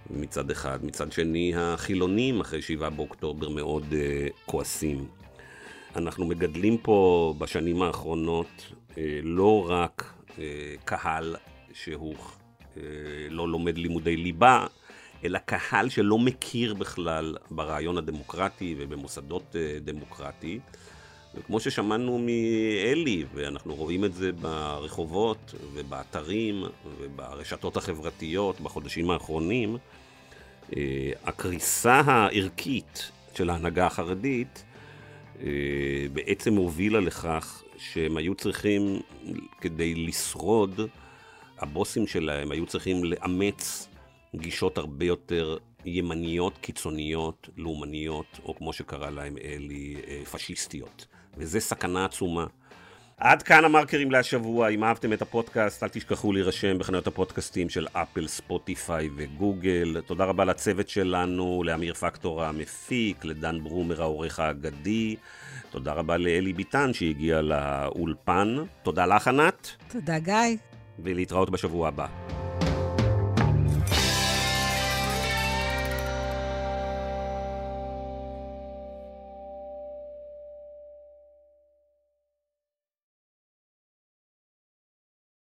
מצד אחד. מצד שני, החילונים אחרי שבעה באוקטובר מאוד uh, כועסים. אנחנו מגדלים פה בשנים האחרונות uh, לא רק uh, קהל שהוא uh, לא לומד לימודי ליבה, אלא קהל שלא מכיר בכלל ברעיון הדמוקרטי ובמוסדות uh, דמוקרטי. וכמו ששמענו מאלי, ואנחנו רואים את זה ברחובות ובאתרים וברשתות החברתיות בחודשים האחרונים, הקריסה הערכית של ההנהגה החרדית בעצם הובילה לכך שהם היו צריכים, כדי לשרוד, הבוסים שלהם היו צריכים לאמץ גישות הרבה יותר ימניות, קיצוניות, לאומניות, או כמו שקרא להם אלי, פשיסטיות. וזה סכנה עצומה. עד כאן המרקרים להשבוע. אם אהבתם את הפודקאסט, אל תשכחו להירשם בחנויות הפודקאסטים של אפל, ספוטיפיי וגוגל. תודה רבה לצוות שלנו, לאמיר פקטור המפיק, לדן ברומר העורך האגדי. תודה רבה לאלי ביטן שהגיע לאולפן. תודה לך ענת. תודה גיא. ולהתראות בשבוע הבא.